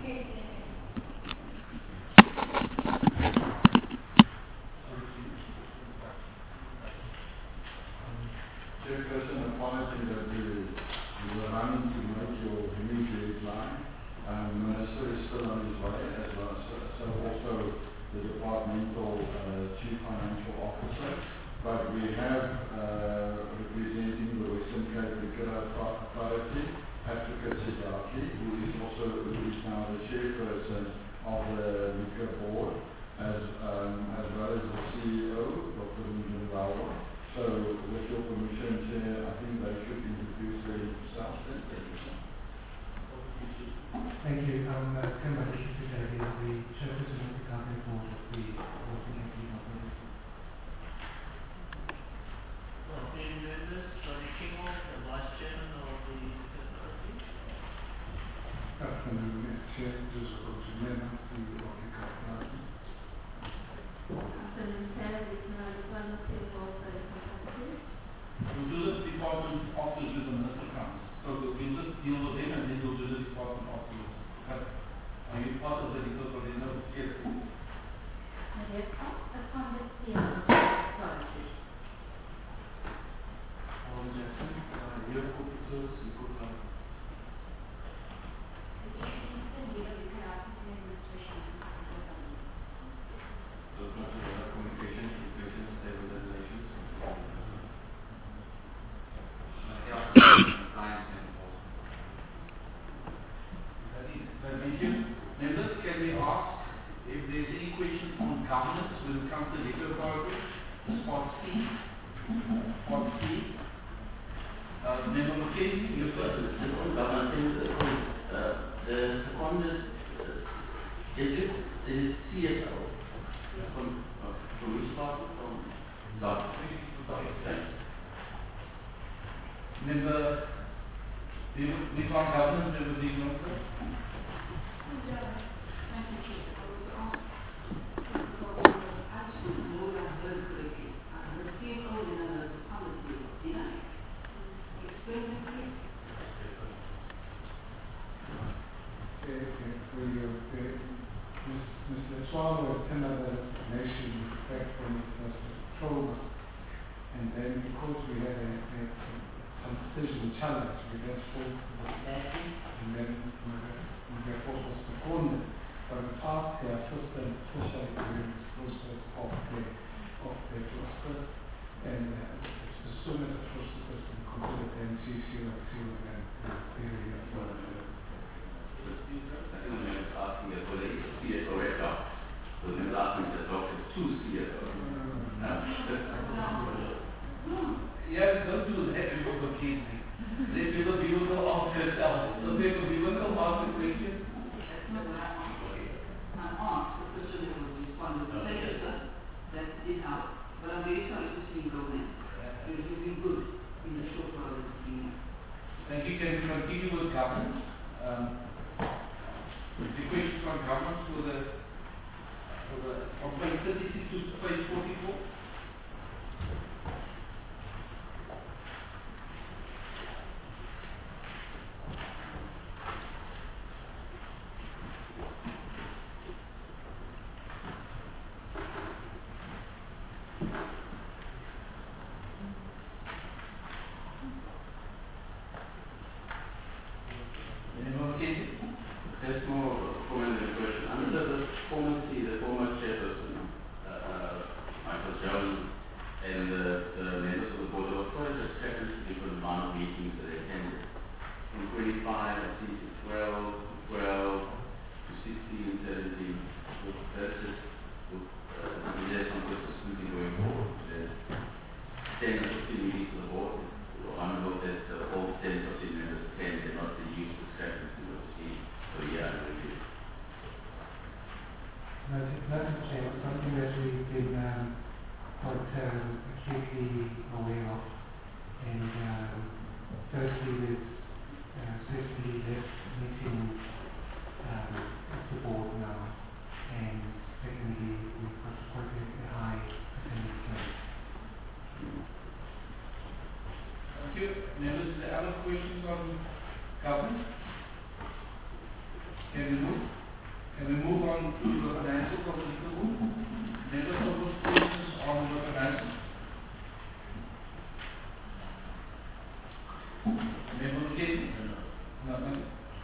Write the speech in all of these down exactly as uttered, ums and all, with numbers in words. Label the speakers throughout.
Speaker 1: Chairperson, apology that you, you were running to make your immediate line. Um, the Minister is still on his way, as well as so, so also the departmental uh, Chief Financial Officer. But we have uh, representing the Western Cape Liquor Authority, Advocate Sidaki, who is also who is now the chairperson of the Liquor Board, as um, as well as the C E O, Doctor Mjindwawa. So, with your permission, Chair, I think they should introduce themselves. Thank you.
Speaker 2: Thank you. Um, uh, Kemba Dishikidari, the chairperson of the Cabinet Board of the Western Cape Authority.
Speaker 3: Okay, members, Tony Kingo, the Vice Chairman of the Authority.
Speaker 4: Good afternoon, Chair. Joseph Ojimena, C E O of the Authority.
Speaker 5: Afternoon, Chair. Victoria Lupano, C E O of the Authority.
Speaker 6: We'll do the department after the Minister comes. So we'll just deal with them and then we'll do the department afterwards. Okay. Are you part of the legal coordinator? Yes.
Speaker 5: Yes, upon the C E O of the Authority.
Speaker 2: Paul Jackson, uh, Youth Officer, Seafood Club.
Speaker 7: Communication, Information, Stakeholder Relations, Compliance and
Speaker 6: Thank you. Members, can we ask if there's any questions on governance when it comes to liquor authority? Spot C. Sport C. Uh, Member McKenzie, you first.
Speaker 8: On governance, uh, the seconded uh, digit is C S O. From, uh, from which part? From South. Thanks.
Speaker 6: Member, we we found governance, Member Dean Milton.
Speaker 9: Thank you, Chair. I was asked, first of all, I just want to know that I heard correctly. Uh, the C F O in a policy, did I? Explain that, please.
Speaker 4: Okay, okay, for you, okay. Mister Swallow attended the nation back from the first of October. And then because we had a, a, some decision challenge, we then spoke to the party, and then we were, we were forced to second it. But we asked the assistant, especially during this process of the, of the cluster, and uh, as soon as the process has been completed, then C C will see and then the area for the
Speaker 8: I think I'm just asking as whether it's a C S O at all. So then asking the doctor to C S O.
Speaker 6: Yes, don't do that, Member McKenzie. Let Member Bill ask herself. So Member Bill will ask the question.
Speaker 9: That's not what I asked. I asked the person who was responding. Thank you, sir. That did help. But I'm very sorry to see you go there. You've been good in the short while that you've been here.
Speaker 6: Thank you. Can we continue with governance? Um, the questions on governance for the, for the from page thirty-six to page forty-four.
Speaker 8: There's more comment than a question. Under the former C, the former chairperson, uh, uh, Michael Jones, and the, the members of the board, there was quite a discrepancy between the amount of meetings that they attended. From twenty-five, I see, to twelve, to twelve, to sixteen, seventeen, with versus, with, uh, there's some consistency going forward. There's ten or fifteen meetings to the board. I'm going to look at uh, all ten, fifteen members attend, they're not the huge discrepancy with the C. So yeah, I agree.
Speaker 2: Madam Chair, something that we've been um, quite um, acutely aware of. And um, firstly, there's uh, certainly less meeting um, of the board now. And secondly, we've got quite a, a high attendance rate.
Speaker 6: Thank you. Members, are there other questions on governance? Can we move? Can we move on to the financials of the liquor board? Members of the questions on the financials? Member McKenzie? Nothing.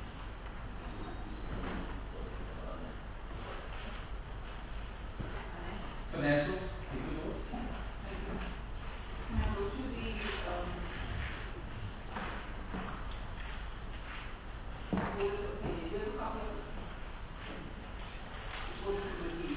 Speaker 6: Financials, liquor board?
Speaker 9: Thank you. Can I go to the, um, board's opinion? Do you have a copy of it? Board's opinion.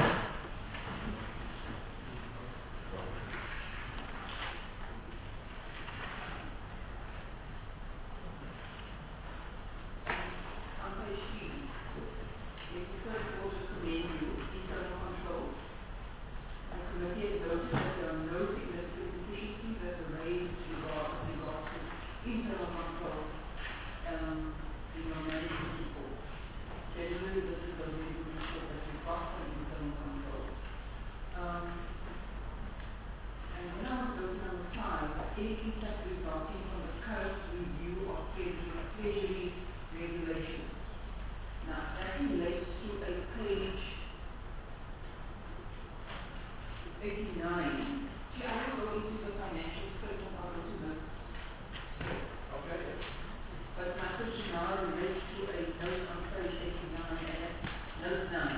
Speaker 9: On page three, it's the third quarter commend you, internal control. The committee has noted that there are no significant deficiencies that were raised regard, with regard to internal control, um, in your management report. Generally, this is a very good report that we've got from internal control. Um, and when I was looking on the side, any impact resulting from the current review of treasury, treasury regulations. Now, that relates to a page eighty-nine. See, I will go into the financial statement, I'll go to this.
Speaker 6: Okay.
Speaker 9: But my question now relates to a note on page eighty-nine, and it's note nine.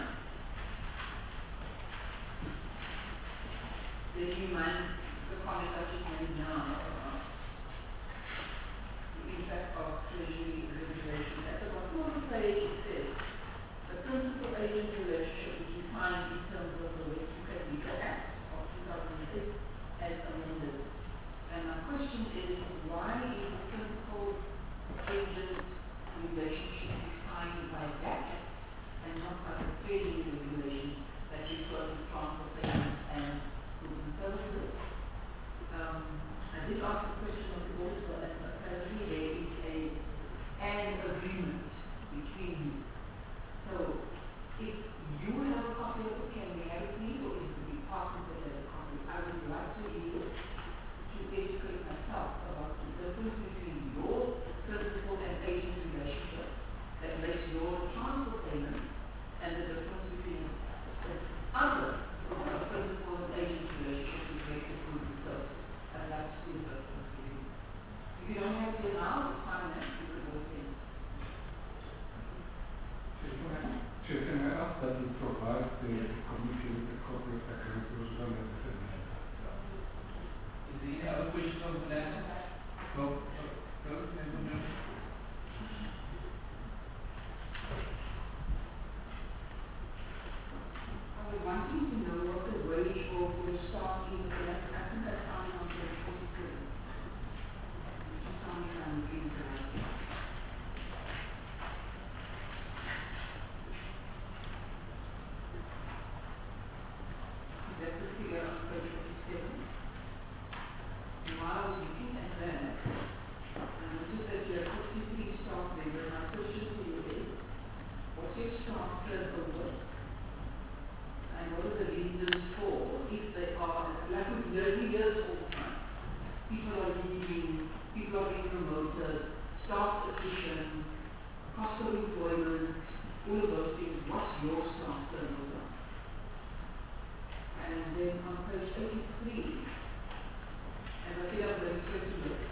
Speaker 9: Did you mind the comment I just made now about the impact of treasury regulations? At the bottom of the page it says, the principal agent relationship is defined in terms of the West Phuket Legal Act of two thousand eight as amended. And my question is, why is the principal agent relationship defined by that act and not by the treasury regulations that refer to transfer payments and goods and services? Um, I did ask the question of the auditor, and apparently there is a an agreement between you. So, if you have a copy of it, can we have it please, or is the department that has a copy? I would like to read it to educate myself about the difference between your principal and agent relationship that makes your transfer payment and the difference between the other uh, principal and agent relationship which makes it good and services. I'd like to see the difference between. If you don't have it now, it's fine, then you could walk in.
Speaker 4: Chair, can I ask that you provide the committee with a copy of the account as well as the financial?
Speaker 6: Is there any other questions on the financials? Go, go, go, member Murphy.
Speaker 9: I was wanting to know what the wage for for the staff is, and I I think I found it on page forty-seven. Just tell me if I'm reading the right thing. That's the figure on page forty-seven. And while I was looking at that, I noticed that you have fifty-three staff members. My question to you is, what's your staff turnover? And what are the reasons for, if they are, like with yearly years all the time, people are leaving, people are being promoted, staff attrition, cost of employment, all of those things, what's your staff turnover? And then on page eighty-three, as I said, I'm going straight to this.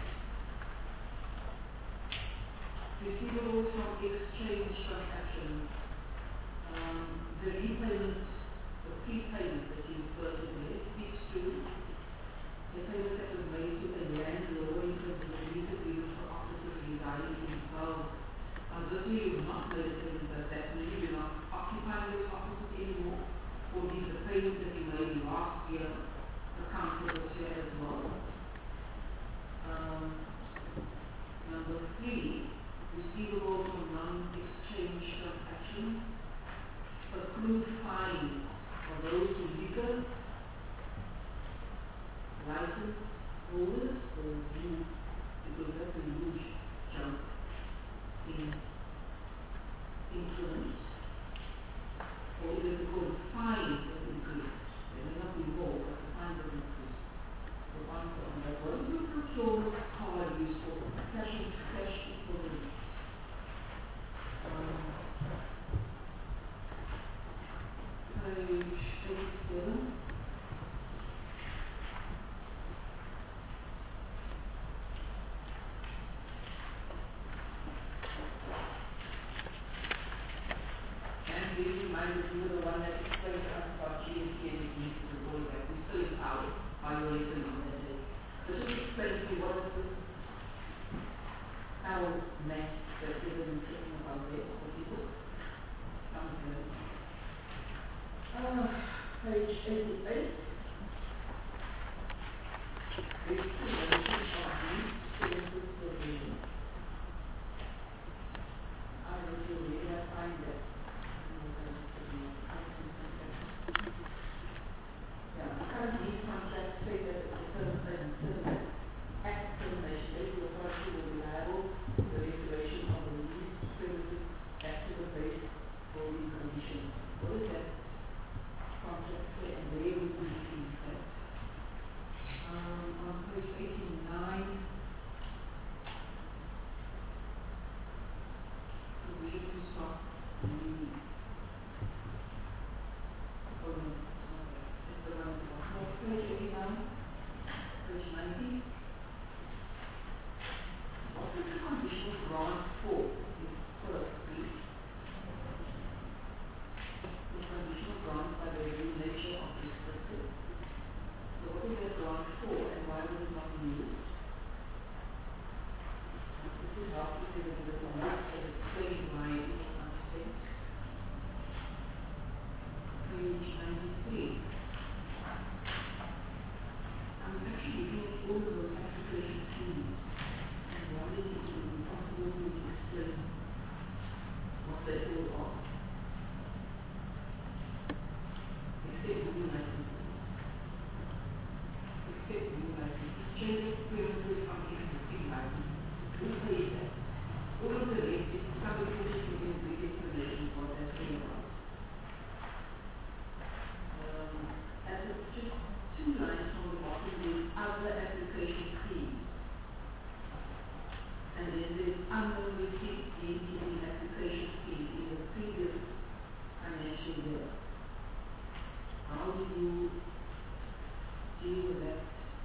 Speaker 9: Receivables from exchange transactions, um, the repayment, the prepayment that you referred to there speaks to the payment that was made to a landlord in terms of the lease agreement for offices residing in Hull. Obviously, you've not made a payment, but that means you're not occupying those offices anymore, or is the payment that you made last year account for this year as well? Um, number three, receivables from non-exchange transactions, accrued fines for those who liquor license holders, or who, because that's a huge jump in increment, or even because fines have increased. They may not be more, but the fines have increased. So answer on that. What is your procurement card used for? Cash and cash equivalents. Um, bearing in mind that you were the one that explained to us about G M T and it needs to go back. We're still in power by your written on that day. So just explain to me what is this our map that you're going to be talking about there for people? Come here. Uh, page eighty-eight. Explanation of these services provision. I will do it, I find that. Yeah, current lease contracts say that the term and term act termination date the authority will be liable for the regulation of the lease premises after the base holding conditions. What is that contract say and where would we see that? Um, on page eighty-nine, where do you start? Mm. Oh no, it's not that. It's the one at the bottom. No, page eighty-nine, page ninety. What is the conditional grant for? Is firstly, the conditional grant by the very nature of this purpose. So what is that grant for and why was it not used? This is helpful to the little notes that explain why it was not sent. Page ninety-three. I'm actually looking at all of those application fees and wondering if it would be possible for me to explain what they all are. Except moving licenses. Except moving licenses. Change of premises from existing licenses. Who pays that? All of the rest, if somebody will just give me a brief explanation for what that's all about. Um, at the, just two lines from the bottom, there's other application fees. And then there's unknown receipt D T E application fees in the previous financial year. How do you deal with that?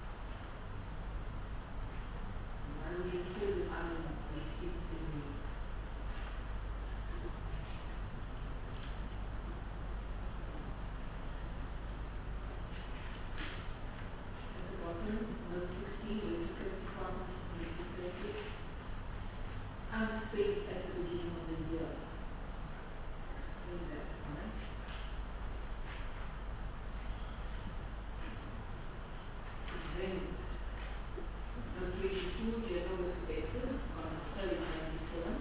Speaker 9: Why would you include the unknown receipts in the at the bottom, note sixteen, where the first department is represented, unspent at the beginning of the year. Explain that, right? Then, note twenty-two, general expenses on page ninety-seven.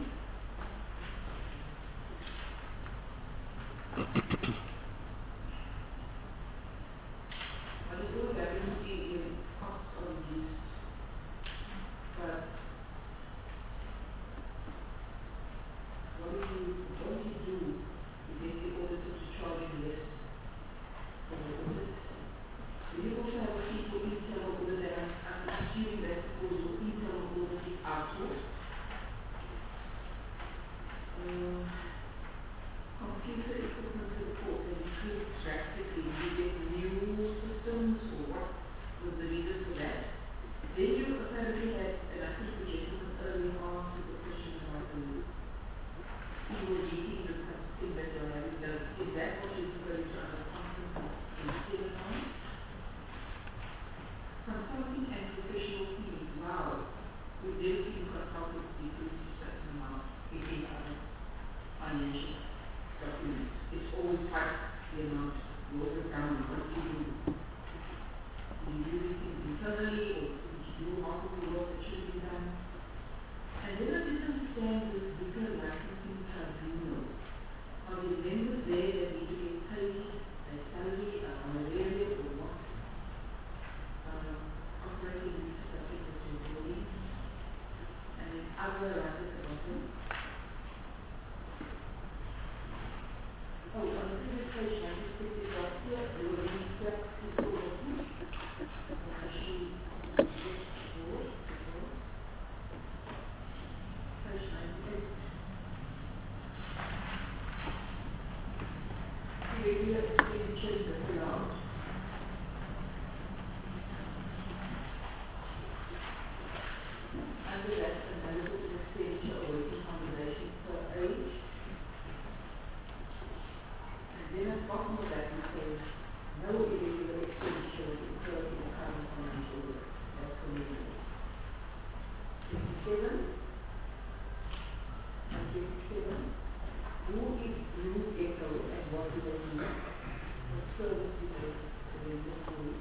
Speaker 9: What is all guarantee in costs of use? But what do you what do you do to get the auditor to charge you less for the audit? Do you also have a fee for internal audit? And I'm, I'm assuming that's because your internal audit is outsourced. Um, computer equipment support has increased drastically. Do you get new systems or what was the reason for that? Then you apparently had, and I think the gentleman earlier asked the question about the people meeting the thing that you're having done. Is that what you're referring to under conference in seminars? Consulting and professional fees. Wow. We've never seen consultants decrease to certain amount in any other financial documents. It's always twice the amount. Yours is down. What do you do? Do you do these things internally or do you do half of the work that should be done? And then I didn't understand this liquor licensing tribunal. Are the members there that need to get paid a salary, a honorarium, or what? Um, operating lease subject to your building. And then other right at the bottom. Oh, on the previous page, I just picked it up here. There were any steps before working. Actually, before, before. Page ninety-eight. Regular expenditures that are allowed. Under that, analysis of expenditure or working combination per age. bottom of that we say, no irregular expenditure was incurred in the current financial year. That's for me. Fifty-seven. And fifty-seven. Who is Blue Echo and what do they do? What service do they render to you?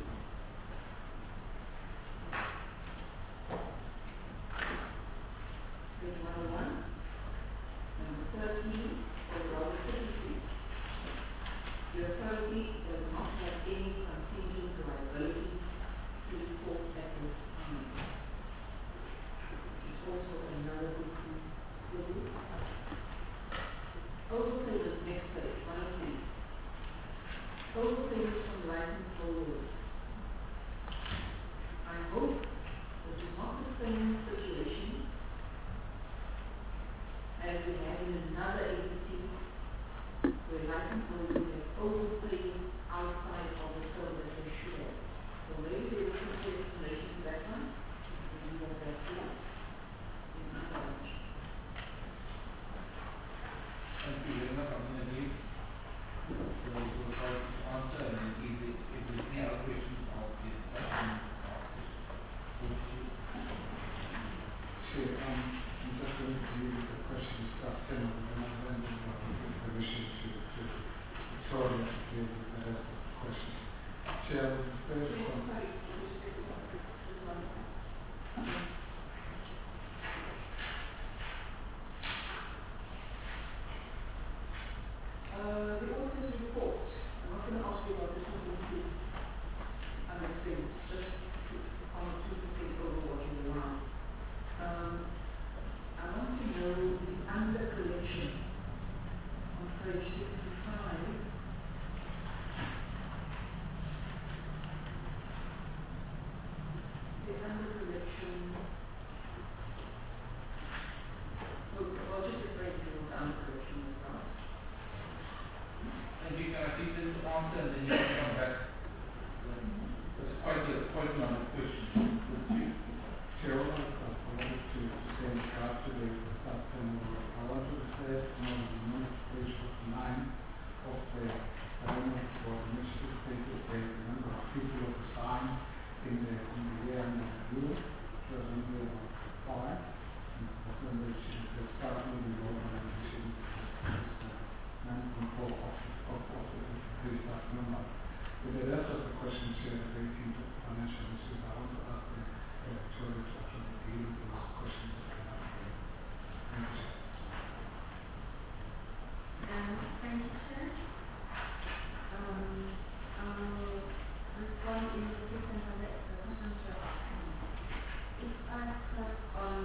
Speaker 9: Page one oh one. Number thirteen, for Robert thirty-six. The authority does not have any contingent liability to report at this time. It's also another business schedule. Overpayments, next page, one oh three. Overpayments from license holders. I hope this is not the same situation as we have in another agency where license holders have overpaid outside of the term that they should have. So maybe there was some explanation to that one. We have that here. In my knowledge.
Speaker 6: Thank you very much. I'm going to leave the authority to answer, and then if there- if there's any other questions, I'll get back and ask it. Over to you.
Speaker 4: Chair, um, I'm just going to deal with the questions that ten of them, and then we'll give permission to, to Victoria to deal with the rest of the questions. Chair, with respect to con-
Speaker 9: Sorry, with respect to what? Just one more. Uh, the auditor's report. I'm not going to ask you about this one into underexpense, just to on two percent over what you allow. Um, I want to know the under collection on page sixty-five. The under collection. Oh, well, just refer to the under collection as well.
Speaker 6: Thank you. Can I please just answer, and then you can come back? That's quite a, quite a number of questions. Over to you.
Speaker 4: Chair, I wanted to, to say in regard to the staff turnover, I want to refer to the page forty-nine of the document for initiative stated the number of people of assigned in the, in the year and the review, which was a number of five, and the number which is the staff moving organization is nine point four of, of, of the increased staff number. With the rest of the questions here relating to financial issues, I want to ask the Victoria to actually deal with those questions that I have here. Thank you, Chair.
Speaker 5: Um, thank you, Chair. Um, I'll respond in the sequence of the the questions you're asking. If I start on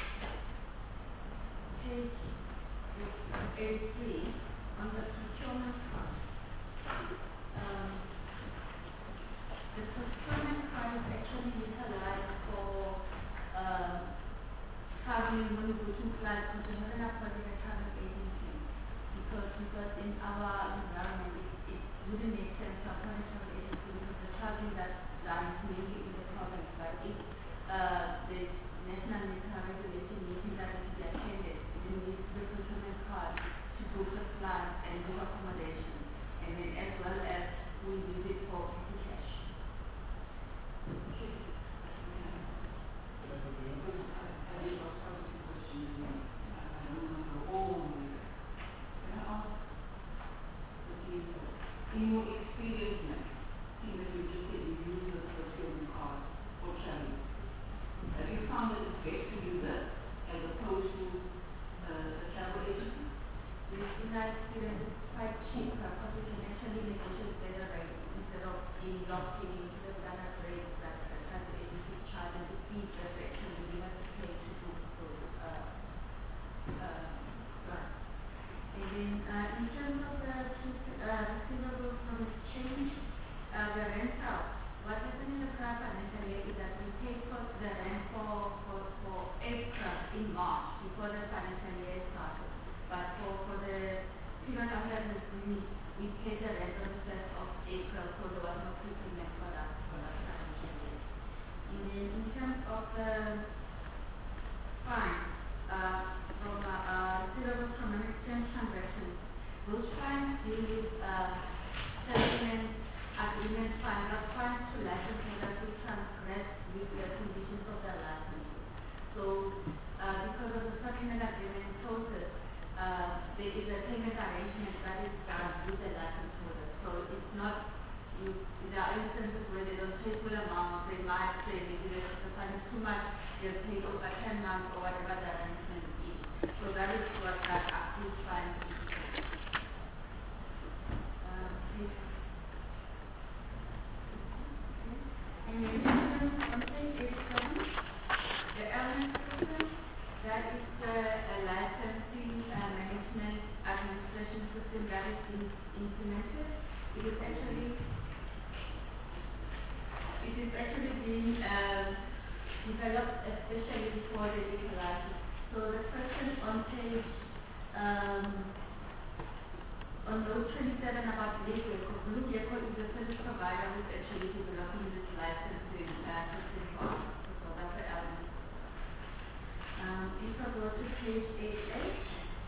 Speaker 5: page eighty-three, on the procurement cost, um, the procurement cost is actually utilized for uh, traveling when we go to flights, because we're not enough for the travel agency. Because, because in our environment, it, it wouldn't make sense to appoint a travel agency because the traveling that's done is mainly in the province. But if uh, there's national medical regulation meeting that is to be attended, it needs the procurement card to book a flight and book accommodation, and then as well as we use it for petty cash.
Speaker 9: In your experience now, seeing that you just said you use this procurement card for traveling, have you found that it's best to use it as opposed to uh, a travel agency?
Speaker 5: In our experience, it's quite cheap because we can actually negotiate better rates instead of being locked in into the standard rates that the travel agencies charge and the fees that they actually give us to pay to book those uh, uh, flights. And then uh, in terms of the uh, receivables from exchange, uh, the rental, what happened in the prior financial year is that we paid for the rent for, for, for April in March before the financial year started. But for, for the period after the we, we paid the rent on the first of April, so there was no prepayment for that for that financial year. And then in terms of the fines, uh, from uh, uh, receivables from an exchange transactions, those fines deal with uh, fine, not fines to license holders who transgress with the conditions of their license. So, uh, because of the settlement agreement process, uh, there is a payment arrangement that is done with the license holder. So it's not, you, there are instances where they don't pay full amount, they might say maybe the, the fine is too much, they'll pay over ten months or whatever the arrangement is. So that is what that approved fine is. Uh, page And in addition, on page eighty-seven, the element system, that is the uh, licensing uh, management administration system that is being implemented. It is actually, it is actually being uh, developed especially for the liquor license. So the person on page um, on note twenty-seven about Blue Gecko, Blue Gecko is the service provider who's actually developing this licensing uh, system for us. So that's the element. Um, if I go to page eighty-eight,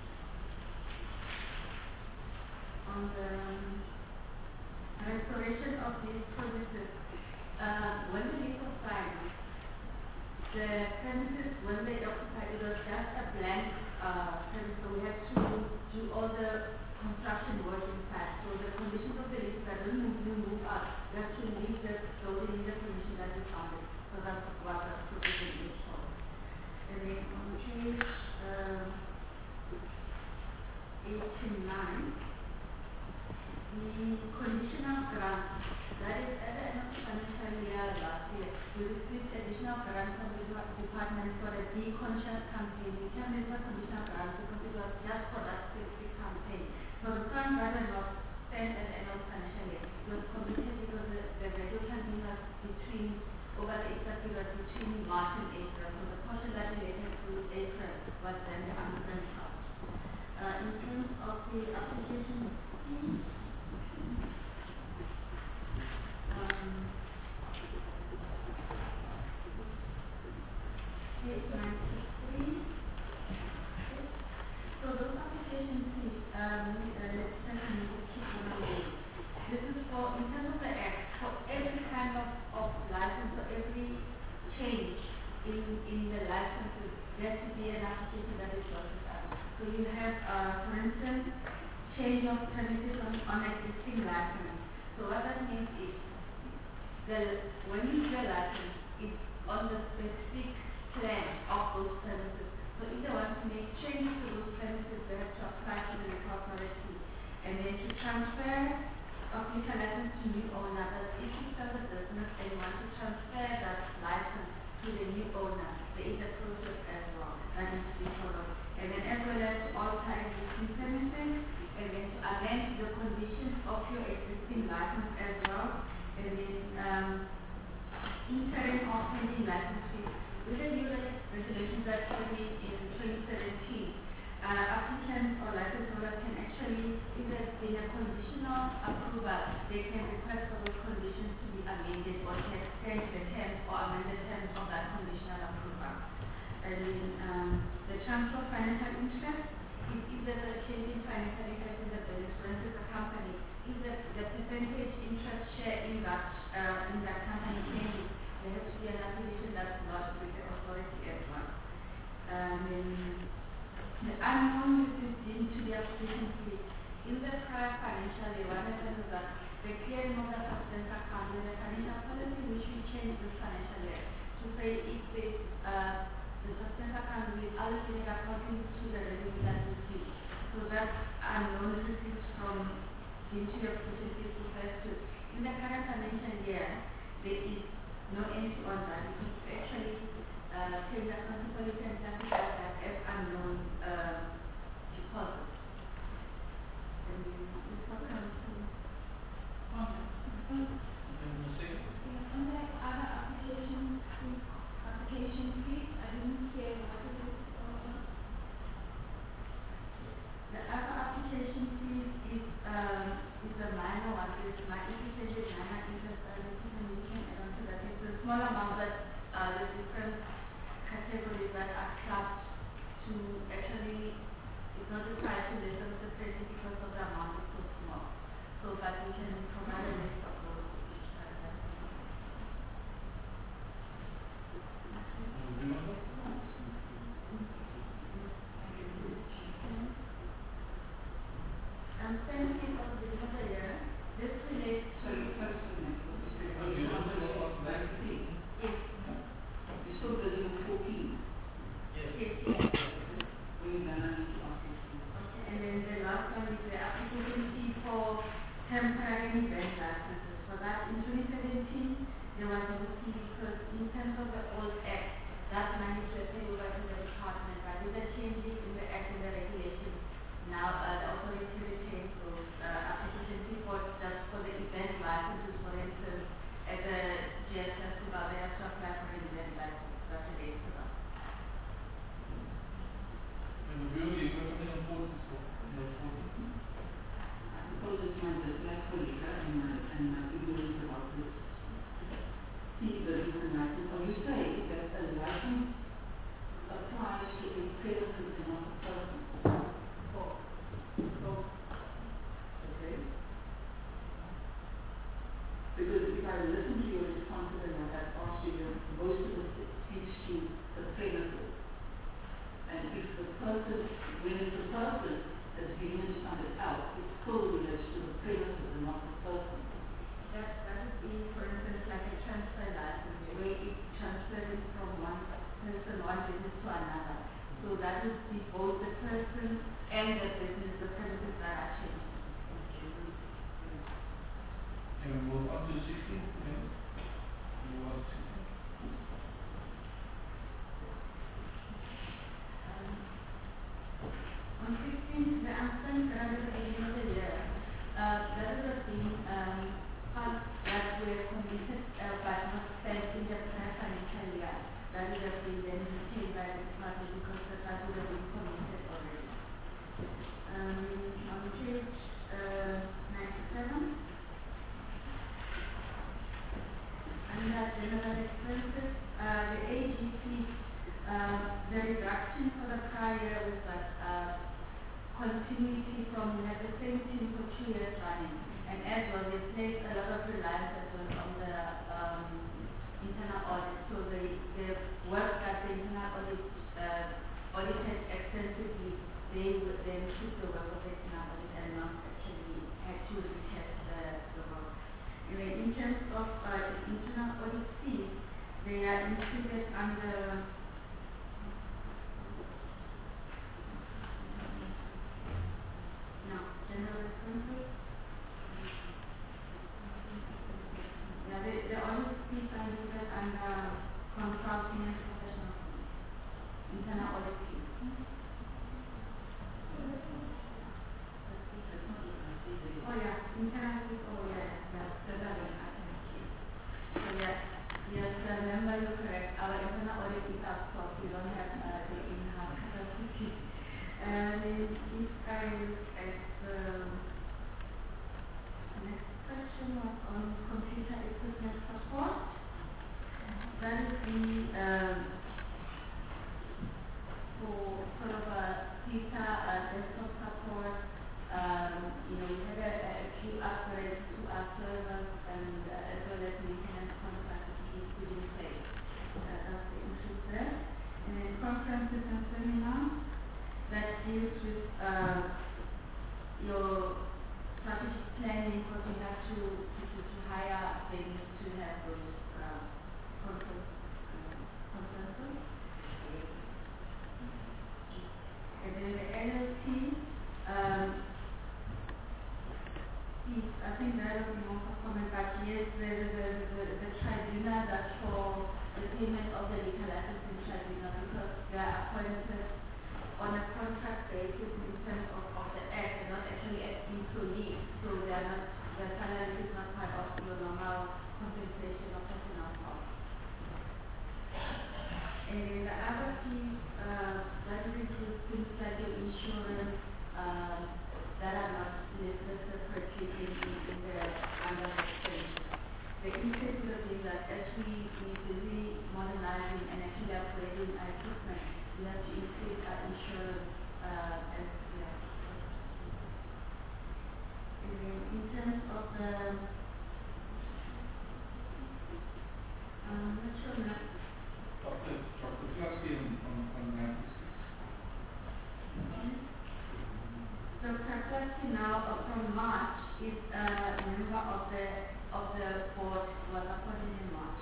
Speaker 5: on the um, restoration of these premises, uh, when the lease was signed, the premises, when they occupied, it was just a blank uh, premise, so we had to do all the construction work inside. So the conditions of the lease that don't move, you move out. You have to leave the building in the condition that you found it. So that's what the provision is for. And then on page uh, eighty-nine, the conditional grant, that is at the end of the financial year last year, we received additional grant from the department for the Be Conscious campaign. We termed it a conditional grant because it was just for that specific campaign. So the funds that were not spent at the end of the financial year was committed because the, the radio campaign was between, over the Easter period between March and April. So the portion that related to April was then the unspent cost. Uh, in terms of the application fee, um, page ninety-three. So those application fees, um, uh, this is for, in terms of the act, for every kind of, of license, or every change in, in the licenses, there has to be an application that is processed out. So you have, uh, for instance, change of premises on, on existing license. So what that means is, the, when you do a license, it's on the specific plan of those premises. So if they want to make changes to those premises, they have to apply to the liquor authority. And then to transfer of liquor license to new owner, but if you sell the business and you want to transfer that license to the new owner, there is a process as well that needs to be followed. And then as well as to alter existing premises, and then to amend the conditions of your existing license as well. And then um, interim or pending license fees. With the new regulations that came in in twenty seventeen, uh, applicants or license holders can actually, if there's been a conditional approval, they can request for those conditions to be amended or to extend the terms or amend the terms of that conditional approval. And then um, the transfer of financial interest, if, if there's a change in financial interest in the business, for instance, a company, if the, the percentage interest share in that uh, in that company changes, there has to be an application that's lodged with the authority as well. Um, the unknown is deemed to be application fee. In the prior financial year, what happens is that the clearing of the substance account with the financial policy which we changed this financial year to say if this, uh, the substance account will be allocated according to the revenue that we see. So that unknown receipts from deemed to be application fees refers to. In the current financial year, there is no entry on that because we actually uh, take the accountability and classify that as unknown uh, deposits. And then this will come to
Speaker 3: And
Speaker 5: on the other application fees, application fees, I didn't hear what it is. Uh, the other application fees is um, is a minor one. It's my interest is minor interest. I don't think we can add on to that. It's a small amount, but uh, the different categories that are clubbed to actually is not required to listen to separately because of the amount is so small. So, but we can provide a list of those if you try. um, seventeenth of the beginning of the year, this relates
Speaker 9: So
Speaker 5: to,
Speaker 9: you first of April, it's
Speaker 3: Uh,
Speaker 9: based
Speaker 3: you
Speaker 9: on
Speaker 3: want to
Speaker 9: the
Speaker 3: go on that?
Speaker 9: nineteen.
Speaker 5: yes,
Speaker 9: You're still building on fourteen.
Speaker 3: Yes.
Speaker 5: yes, yes.
Speaker 9: When you then I need to ask you to do.
Speaker 5: Okay, and then the last one is the application fee for temporary event licenses. For that, in twenty seventeen, there was no fee because in terms of the old act, that money was paid over to the department, but with the changes in the act and the regulations, now uh, the authority retains those uh, application fee for just for the event licenses. For instance, at the G S Festival, they have to apply for an event license that relates to that.
Speaker 3: And the view, you got something on fourth, so, no fourth.
Speaker 9: I suppose it's my my colleague and my and my ignorance about this. See the different license. Are you saying that a license applies to a premises and not a person?
Speaker 5: For, for,
Speaker 9: Okay. Because if I listen to your responses and what I've asked you, then most of it speaks to the premises. And if the person, when it's a person that's being started out, it still relates to the premises and not the person.
Speaker 5: that, that would be, for instance, like a transfer license, where it transfers from one person, one business to another. So that would be both the person and the business, the premises that are changing.
Speaker 3: Can we move on to sixteen? Yeah. Move on to sixteen.
Speaker 5: Um, On sixteen, the unspent grant at the beginning of the year, uh, that would have been, um, funds that were committed, uh, but not spent in the prior financial year. That would have been then retained by the department because the funds would have been committed already. Um, on page, uh, ninety-seven, under general expenses, uh, the A G fees, uh, the reduction for the prior year was that, uh, continuity from, we had the same team for two years running. And as well, they placed a lot of reliance as well on the, um, internal audit. So the, the work that the internal audit, uh, audited extensively, they would then took the work of the internal audit and not actually had to retest the, the work. And then in terms of, uh, the internal audit fees, they are included under, no, general expenses. Yeah, the, the audit fees are included under consulting and professional fees, internal audit fees. Oh yeah, internal fees, oh yeah, yeah, the other one, I can see. So yeah, yes, uh, remember you're correct, our internal audit is outsourced, we don't have, uh, the in-house capacity. And then if I look at the next section was on computer equipment support. That is the, um, for sort of a data, uh, desktop support. Um, you know, we had a, a few upgrades to our servers and uh, as well as maintenance contracts to be put in place. Uh, that's the interest there. And then conferences and seminars that deals with uh, your strategic planning, because we have to, to, to, to hire venues to have those uh, conference, uh, conferences. And then the L L T, um, fees, I think that will be more for comment, but yes, the, the, the, the tribunal that for the payment of the legal licensing tribunal, because they are appointed on a contract basis in terms of, of the act, and not actually as employees, so they are not, their salary is not part of your normal compensation of personnel costs. And then the other fees, uh, that includes things like your insurance, um, that are not listed separately in, in, in the under the expenses. The interest would have been that as we, we busy modernizing and actually upgrading our equipment, we have to increase our insurance, uh, as, yeah. And then in terms of the, um, not sure now.
Speaker 3: Doctor, Doctor Flasky on, on, on ninety-six.
Speaker 5: Doctor trustee now uh, from March is a member of the of the board, was appointed in March.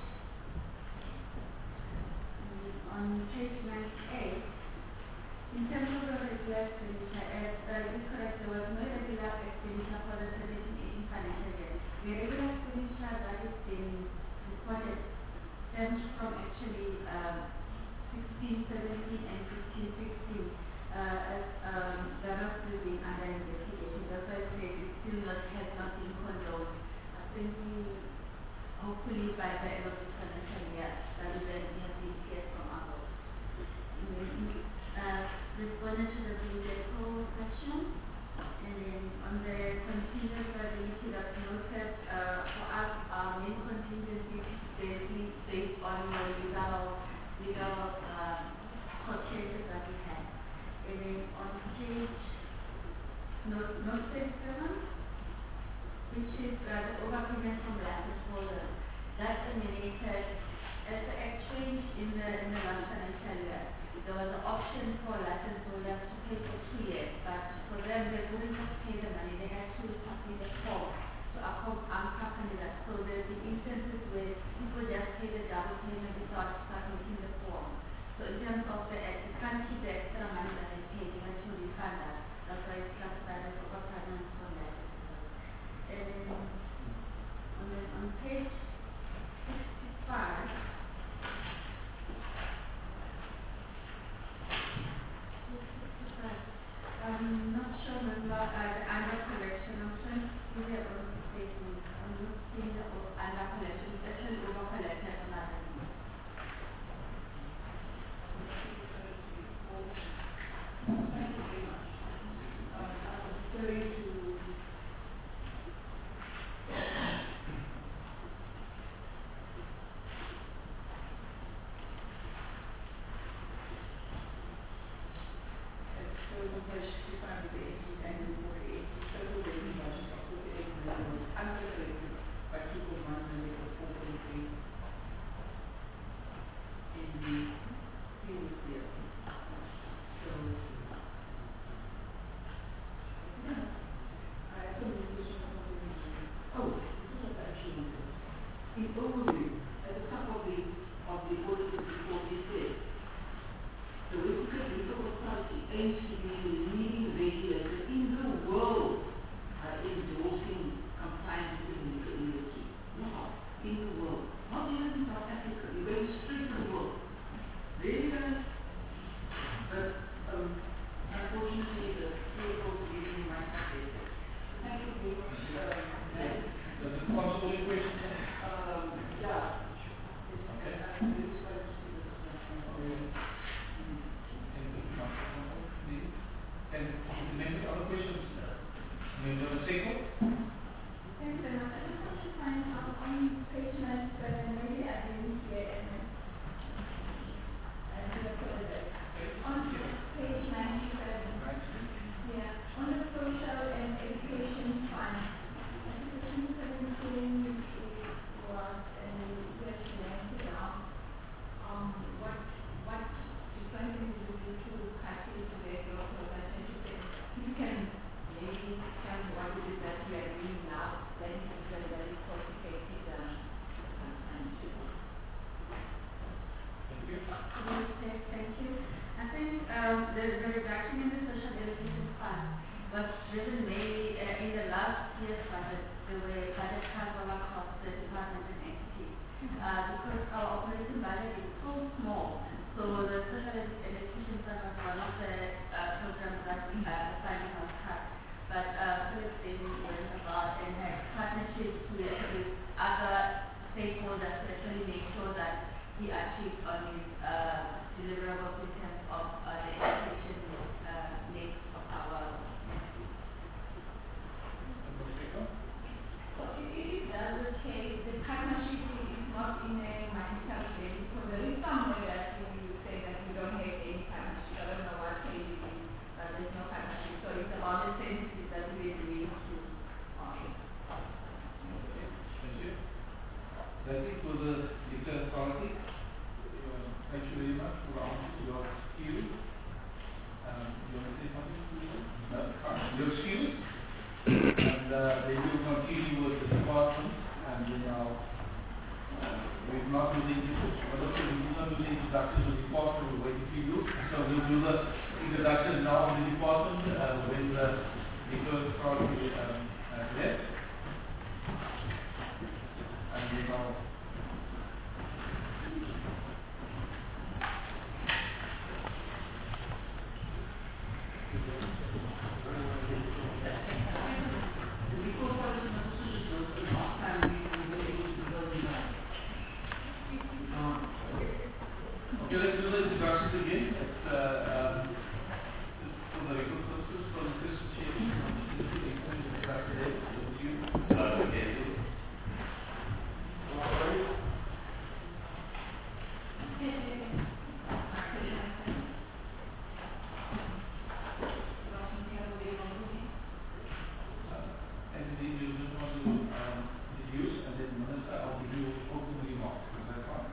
Speaker 5: Mm, On page ninety-eight, in terms of the regular expenditure, as uh, it is correct, there was no regular expenditure for the seventeen eighteen financial year. The regular expenditure that is being reported stems from actually um, sixteen seventeen and fifteen sixteen. Uh, as um, that are still being under investigation. That's why I say it still not, has not been condoned. I think we, hopefully by the end of this financial year, that will then have been cleared from our books. And then, uh, responding to the political question, and then on the contingent liability that's noted, uh, for us, our main contingency is basically based on the legal, legal, uh, court cases that we have. And then on page note, note thirty-seven, which is uh, the overpayment from license holders, that emanated as the exchange in the in the last financial year. There was an option for license holders to pay for two years, but for them they wouldn't just pay the money; they had to submit a form to accompany that. So there's been instances where people just pay the double payment without submitting the form. So in terms of the, you can't keep the extra money that they paid, you have to refund that. That's why it's classified as overpayment from licenses. And then on, the, on page sixty-five, page sixty-five, I'm not sure member uh, the under collection. I'm trying to see the own statement. I'm not seeing the o- under collection. It's actually over collected on other things.
Speaker 9: Thank you very much. Um, I was referring to it's so on page sixty-five of the eighteenth annual report, the eighteenth total revenue budget of forty-eight million was under-collected by two point one million or four point three in the previous year. So, yeah, I saw the question of something. Oh, this is what I actually wanted. In overview, at the top of the of the auditor's report, it says the Western Cape Legal Authority aims to be the leading regulator in the world uh, endorsing compliance with the legal industry. Wow, in the world. Not even in South Africa. You're going straight to the world. Really, guys? But um, unfortunately, the C F O is giving me my subject. Thank you very much. Um, and,
Speaker 6: Does it answer all your questions?
Speaker 9: um, yeah. It's,
Speaker 6: Okay.
Speaker 9: I'm very sorry to see this. Uh,
Speaker 6: Anything else? Maybe? And members, other questions? Member Seiko?
Speaker 5: Thanks very much. I just want to find out on page ninety-seven, maybe I didn't hear it. I do apologize. On page ninety-seven, yeah, on the social and education fund, I think the twenty seventeen it was an investment now. Um, what, what is something to do to calculate the rate of twenty percent? If you can maybe tell me what it is that we are doing now, then it is very, very complicated, um, and
Speaker 6: Thank you.
Speaker 5: Okay, thank you. I think um, the, the reduction in the social education fund was driven mainly uh, in the last year's budget. There were budget cuts all across the departments and entities uh, because our operating budget is so small. So the social ed- education fund was one of the uh, programs that we had, the funding was cut. But uh, Philip then went about and had partnerships with, with other stakeholders to actually make sure that he achieved on his uh, deliverables in terms of uh, the education uh, needs of our entities.
Speaker 6: Member Seiko?
Speaker 5: So if it is that's the case, the partnership is not in a monetary way because there is somewhere that you say that we don't have any partnership. I don't know what page it is, but there's no partnership. So it's about the services that we're doing to okay.
Speaker 6: Thank you. That's it for the legal authority. Uh, Thank you very much for answering your excuse. Um, you want to say something? No? Fine. Your excuse? uh, then we'll continue with the department, and then I'll, uh, we've not do the introduction, but also we will not do the introduction of the department, we're waiting for you. So we'll do the introduction now of the department, uh, when the legal authority um, has left. And then I'll Okay, let's do the introductions again. It's uh, um, just for the record purposes, from Chris Cheri. Anthony, you just want to um, introduce, and then Minister, I'll give you opening remarks. Is that fine?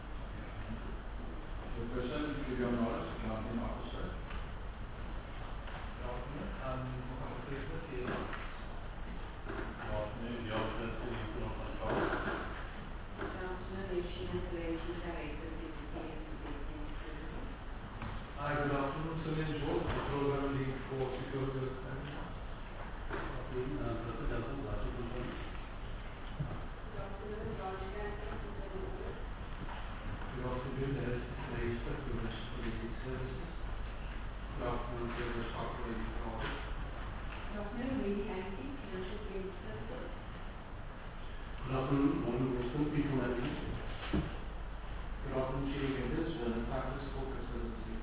Speaker 1: The person, Gideon Norris, accounting officer.
Speaker 3: Good afternoon, I'm Mohammed Christmas here.
Speaker 7: Good afternoon, the officer to the Economic Control.
Speaker 5: Good afternoon, Asian Intervention Director, Deputy and Safety Services.
Speaker 3: Hi, good afternoon, Sunil Joe, the program lead for security and
Speaker 7: Good afternoon, Raju Kulkarni.
Speaker 5: Good afternoon, Rajka and Supervisor.
Speaker 3: Good afternoon, there is Register to Basic Services. Good afternoon, there is Corporate Audit.
Speaker 5: Good afternoon, Lady Anki, Financial Claims Services.
Speaker 10: Good afternoon, Morning Wisdom, People Management. Good afternoon, Chief Vendors, uh, Practice Focus Services.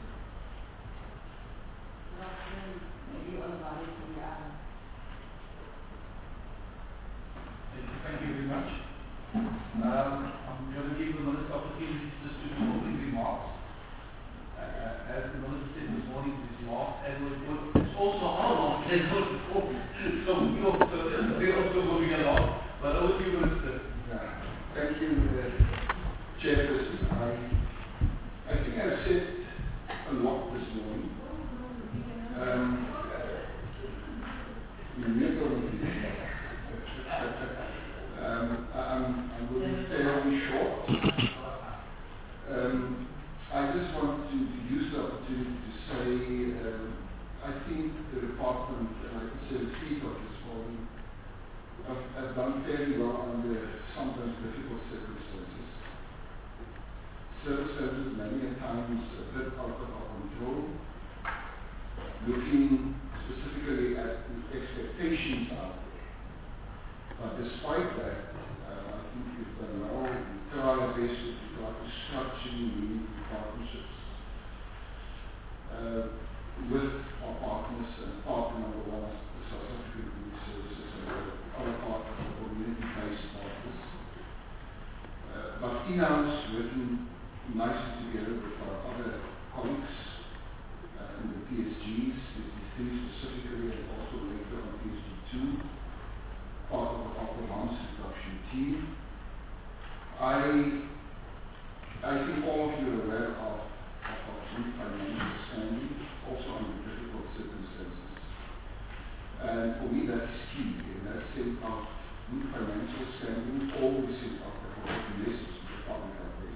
Speaker 5: Good afternoon, Lady Olivari, P R.
Speaker 6: Thank you, thank you very much. Um, I'm going to give the Minister opportunity just to do opening remarks. Uh, as the Minister said this morning, this is his last annual report. It's also our last annual report. So we also, we're also moving along. But over to you, Minister.
Speaker 1: Yeah. Thank you, uh, Chairperson. I, I think I've said a lot this morning. Um, you may go with me. um, I- I'm, I'm going to stay on short. Um, I just want to use the opportunity to say um, I think the department, and I can say the speak of this morning, have, have done fairly well under sometimes difficult circumstances. Circumstances many a times a bit out of our control. Looking specifically at the expectations out there. But despite that, uh, I think we've done well. We try our best with regard to structuring meaningful partnerships uh, with our partners, and partner number one is the South African Community Services, and the other partners are community-based partners. Uh, but in-house, working nicely together with our other colleagues uh, in the P S Gs, P S G three specifically, and also later on P S G two, part of our harms reduction team. I, I think all of you are aware of, of our good financial standing, also under difficult circumstances. And for me, that is key. In that sense of good financial standing, always in our the message to the public out there.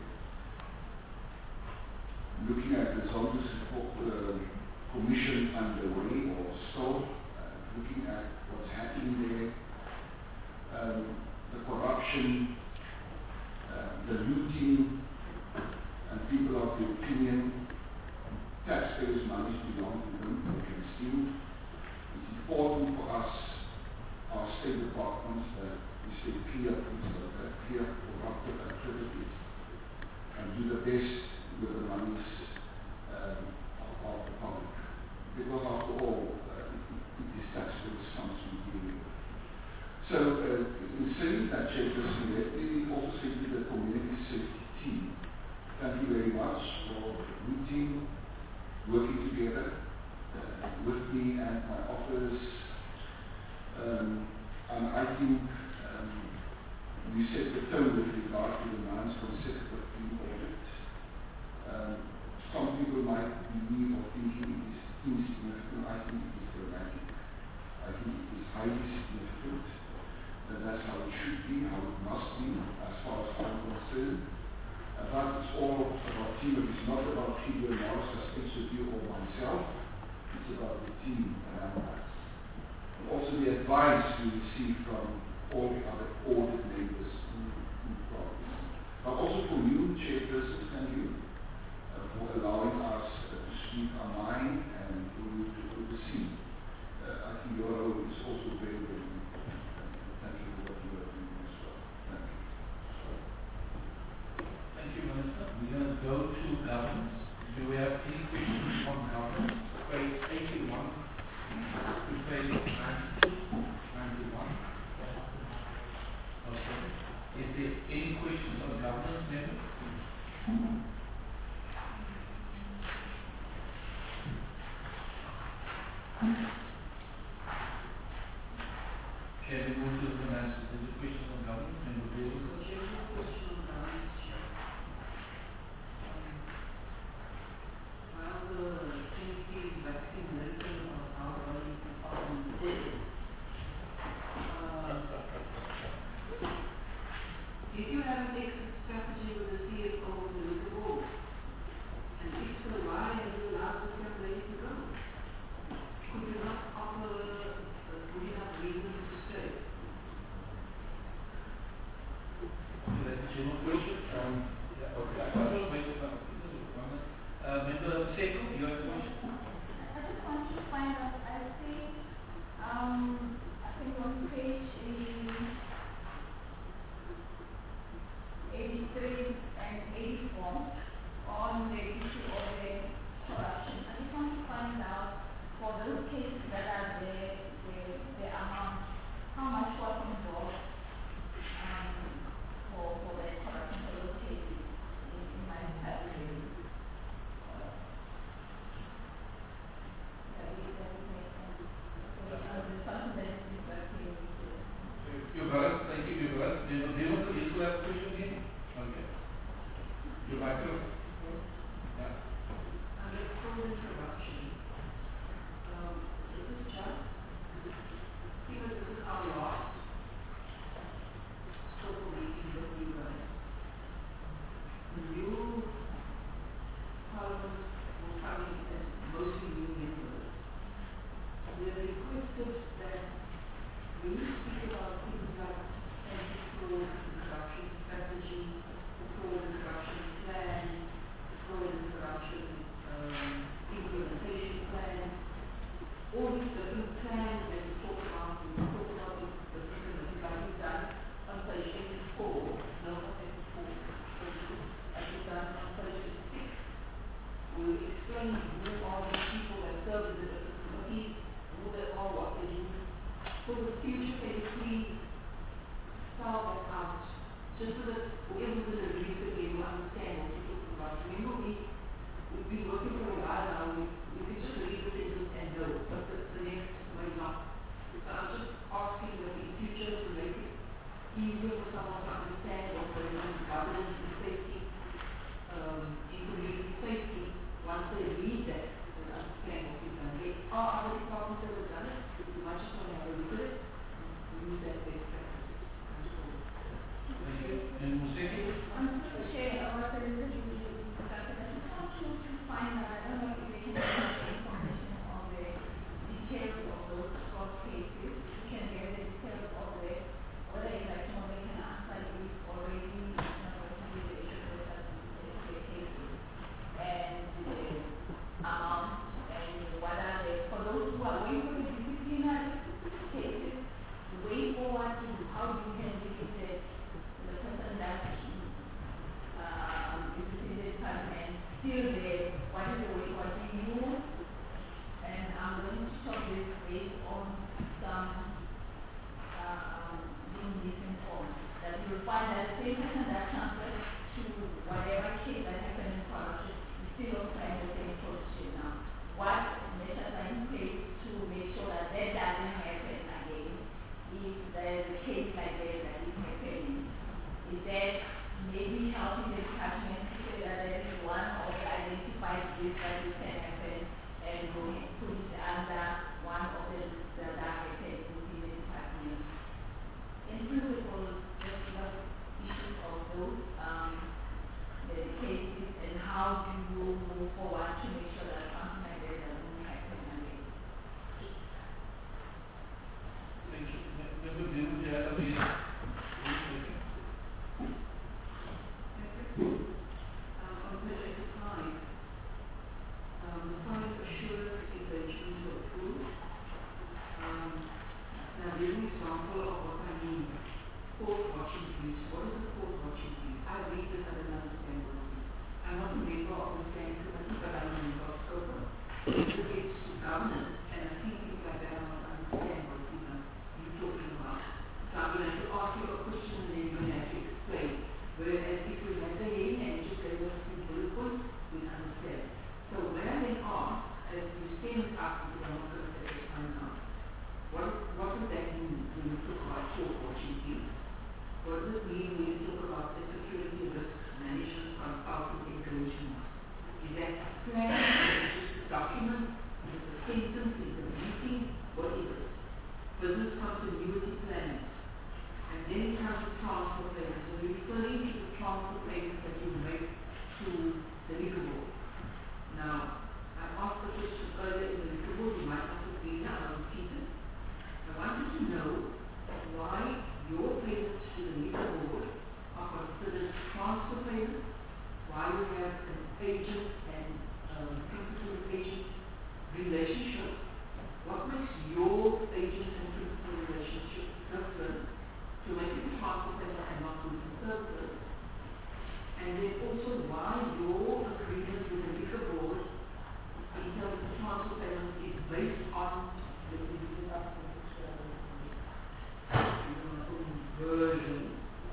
Speaker 1: Looking at the Zonda's uh, commission underway or so, uh, looking at what's happening there, um, the corruption, uh, the looting, and people of the opinion, taxpayers' money belong to them, they can steal. It's important for us, our State Departments, that we stay clear of things like that, clear of corruptive activities, and do the best with the monies um, of, of the public. Because after all, uh, it is taxpayers' funds we're dealing with. So, uh, in saying that, Chairperson, let me also say to the community safety team, thank you very much for the good team working together uh, with me and my office. Um, and I think um, we set the tone with regard to the ninth consecutive team audit. Um, some people might believe or thinking it is insignificant. I think it is dramatic. I think it is highly significant. fit. And that's how it should be, how it must be, as far as I'm concerned. Uh, but it's all about teamwork. It's not about Peter Morris as H O D or myself. It's about the team around us. And also the advice we receive from all the other audit members who, who progress. But also for you, Chairperson, thank you uh, for allowing us uh, to speak our mind and for you to oversee. Uh, I think your role is also very, very important. And thank you for what you are doing as well. Thank you.
Speaker 6: Thank you, Minister. We're going to go to governance. Do we have any questions on governance? Page eighty-one to page ninety-two, ninety-one. Okay. Is there any questions on governance, members? Can we move to the finance? Is there questions on governance? Member Davis?
Speaker 9: Chair, no question on governance, Chair. Um, while the Trinity is waxing lyrical on how well the department did, uh, did you have an exit strategy with the C F O of the liquor board? And if so, why have you allowed this young lady to go? Could you not offer uh, good enough reasons to stay?
Speaker 6: Okay, that's a general question. Um, yeah, okay. I will make it up. Uh, Member Seiko, you have a question?
Speaker 5: I just want to find out, I see, um, I think on page eighty-three and eighty-four, on the issue of the corruption. I just want to find out, for those cases that are there, the, the amount, how much was involved, um, for, for the corruption for those cases in, in my calculation. That would, that would make sense. So, uh, there's something that is distracting me here.
Speaker 6: You're correct. Thank you. You're correct. Member Davis, you still have a question here? Okay. Your microphone. Yeah.
Speaker 9: Under fraud and corruption, um, this is just, because this is our last scope of meeting with you guys. The new parliament will come in as mostly new members. We have requested that when you speak about things like anti-fraud and corruption strategy, the fraud and corruption plan, the fraud and corruption um, implementation plan, all these different plans that we talk about, we talk about the different committees like we've done on page eighty-four, no, not eighty-four, like we've done on page eighty-six. We explain who are the people that serve in the different committees, who they are, what they do. For the future, can you please spell that out, just so that whoever's in the release again will understand what we're talking about. Remember, we, we've been working for a while now, we, we can just read the sentence and know, but the, the next way not. So I'm just asking that in future to make it easier for someone to understand what the governance and safety, um, in community safety, once they read that, they understand what we've done. There are other departments that have done it. You might just want to have a look at it and use that best practice.
Speaker 6: Thank you. And Museki?
Speaker 5: I'm still sharing about the research we started. I just want to, to find out, I don't know if we can get information on the details of those court cases. We can get the details of the, whether it's like someone they can answer if already, you know, recommendation for such cases. And the amount, and what are the, for those who are going for the disciplinary cases, the way forward to how you can make it the person that um, is within the department still there, what is the way what we use, and I'm going to talk this based on some um, being misinformed. That you will find that the same person that transfers to whatever case that happened in corruption is still occupying the same position now. What measures are in place to make sure that that doesn't happen again if there is a case like that that is happening? Is that maybe helping the department to say that there is one or they identified this that this can happen and go and put it under one of the that are happening within the department?
Speaker 9: court watching briefs. What is a court watching brief? I read this, I don't understand what it is. I'm not a member of the same committee, but I'm a member of SCOPA. It relates to governance, and I think things like that I don't understand what you know, you're talking about. So I'm going to have to ask you a question and then you're going to have to explain. Whereas if we had the hearing and you just gave us a few bullet points, we'd understand. So when I then ask, as you stand up, because I'm not going to take this time now, what, what does that mean when you talk about court watching briefs? What does it mean when you talk about the security risk management consulting engagement? Is that a plan? Is it just a document? Is it a sentence? Is it a meeting? What is it? Business continuity planning. And then it comes to transfer payments. So you're referring to the transfer payments that you make to the liquor board. Now, I asked the question earlier in the liquor board, you might not have been there, I'll repeat it. I wanted to know why your payments to the liquor board are considered transfer payments, why you have an agent and um, principal agent relationship. What makes your agent and principal relationship different to make it a transfer payment and not goods and services? And then also why your agreement with the liquor board in terms of transfer payments is based on the version.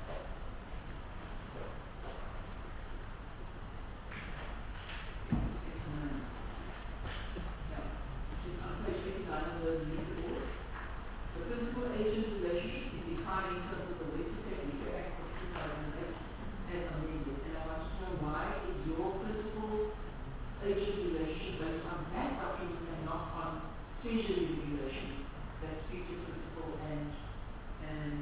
Speaker 9: The principal agent relationship is defined in terms of the Western Technical Act of two thousand eight as amended. And I want to know why is your principal agent relationship based on that document and not on treasury regulations that speak to principal and and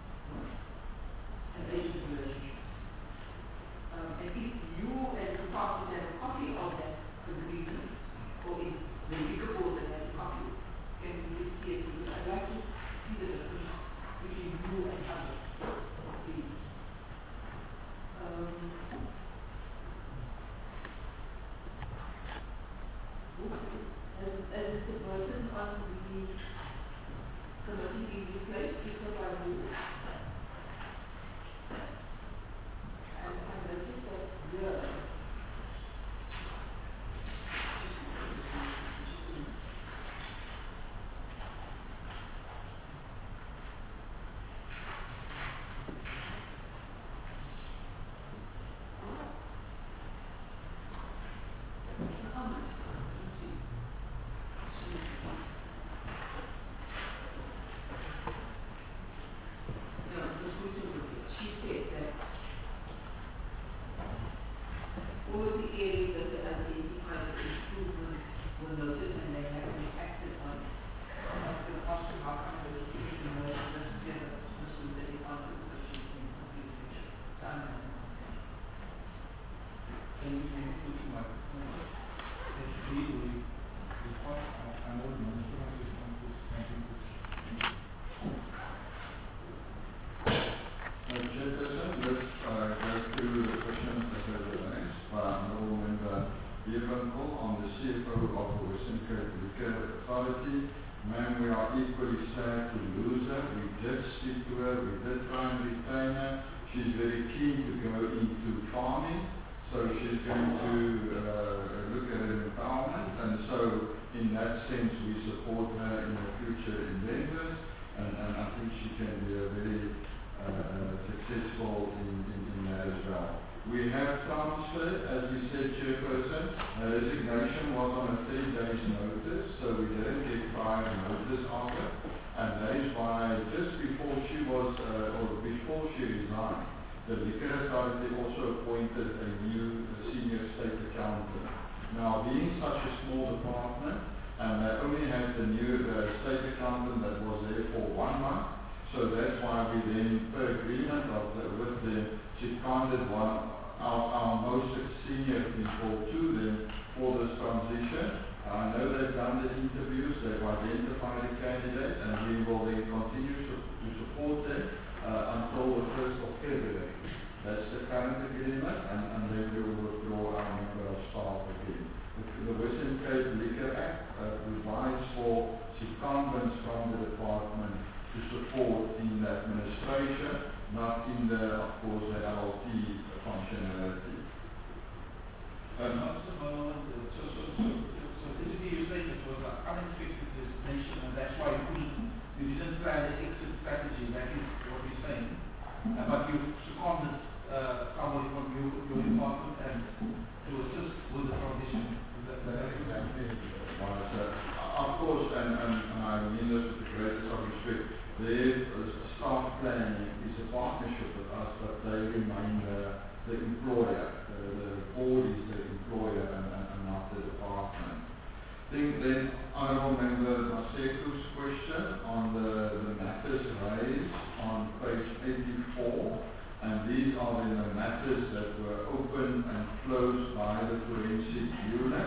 Speaker 9: an agent relationship. Um, and if you as a department have a copy of that agreement, or is the liquor board that has a copy, can you see it? Because I'd like to see the difference between you and others, please. Um, okay. As, as the person on the committee being replaced, because I do, and I noticed that here, all of the areas that they identified as improvement were noted and they have been acted on. I was going to ask you how come they were keeping the list together this week that they answered the question in the complete picture. So I'm going to understand.
Speaker 1: Can you maybe put to my point? Actually, we, we quite, I know the minister has responded to this. Chairperson, let's uh, go through the questions that have been raised by Honourable Member Bierwinkel on the C F O of the Western Cape Liquor Authority. Ma'am, we are equally sad to lose her. We did speak to her, we did try and retain her. She's very keen to go into farming, so she's going to uh, look at her empowerment, and so in that sense we support her in her future endeavours, and, and I think she can be a very Uh, successful in, in, in that as well. We have transferred, as you said, Chairperson, her resignation was on a three days notice, so we didn't get prior notice of it, and that is why just before she was, uh, or before she resigned, the Liquor Authority also appointed a new uh, senior state accountant. Now, being such a small department, and they only had the new uh, state accountant that was there for one month, so that's why we then, per agreement of the, with them, seconded one, our, our most senior people to them for this transition. I know they've done the interviews, they've identified a candidate, and we will then continue to, to support them uh, until the first of February. That's the current agreement, and, and then we will withdraw our member of staff again. The, the Western Cape Liquor Act uh, provides for secondments from the department to support in the administration, not in the, of course, the L L T functionality. Um,
Speaker 6: Uh, so, uh, so, so, so, so basically you say it was an unexpected destination and that's why you couldn't, you didn't plan an exit strategy, that is what you're saying. Uh, but you seconded uh, somebody from your, your department and to assist with the transition. Is that, that
Speaker 1: That's
Speaker 6: exactly?
Speaker 1: Right, so, uh, of course, and, and, and I mean this with the greatest of respect, their uh, staff planning is a partnership with us, but they remain the, the employer. The, the board is the employer and, and, and not the department. I think then Honourable Member Maseku's question on the, the matters raised on page eighty-four, and these are then the matters that were opened and closed by the forensic unit.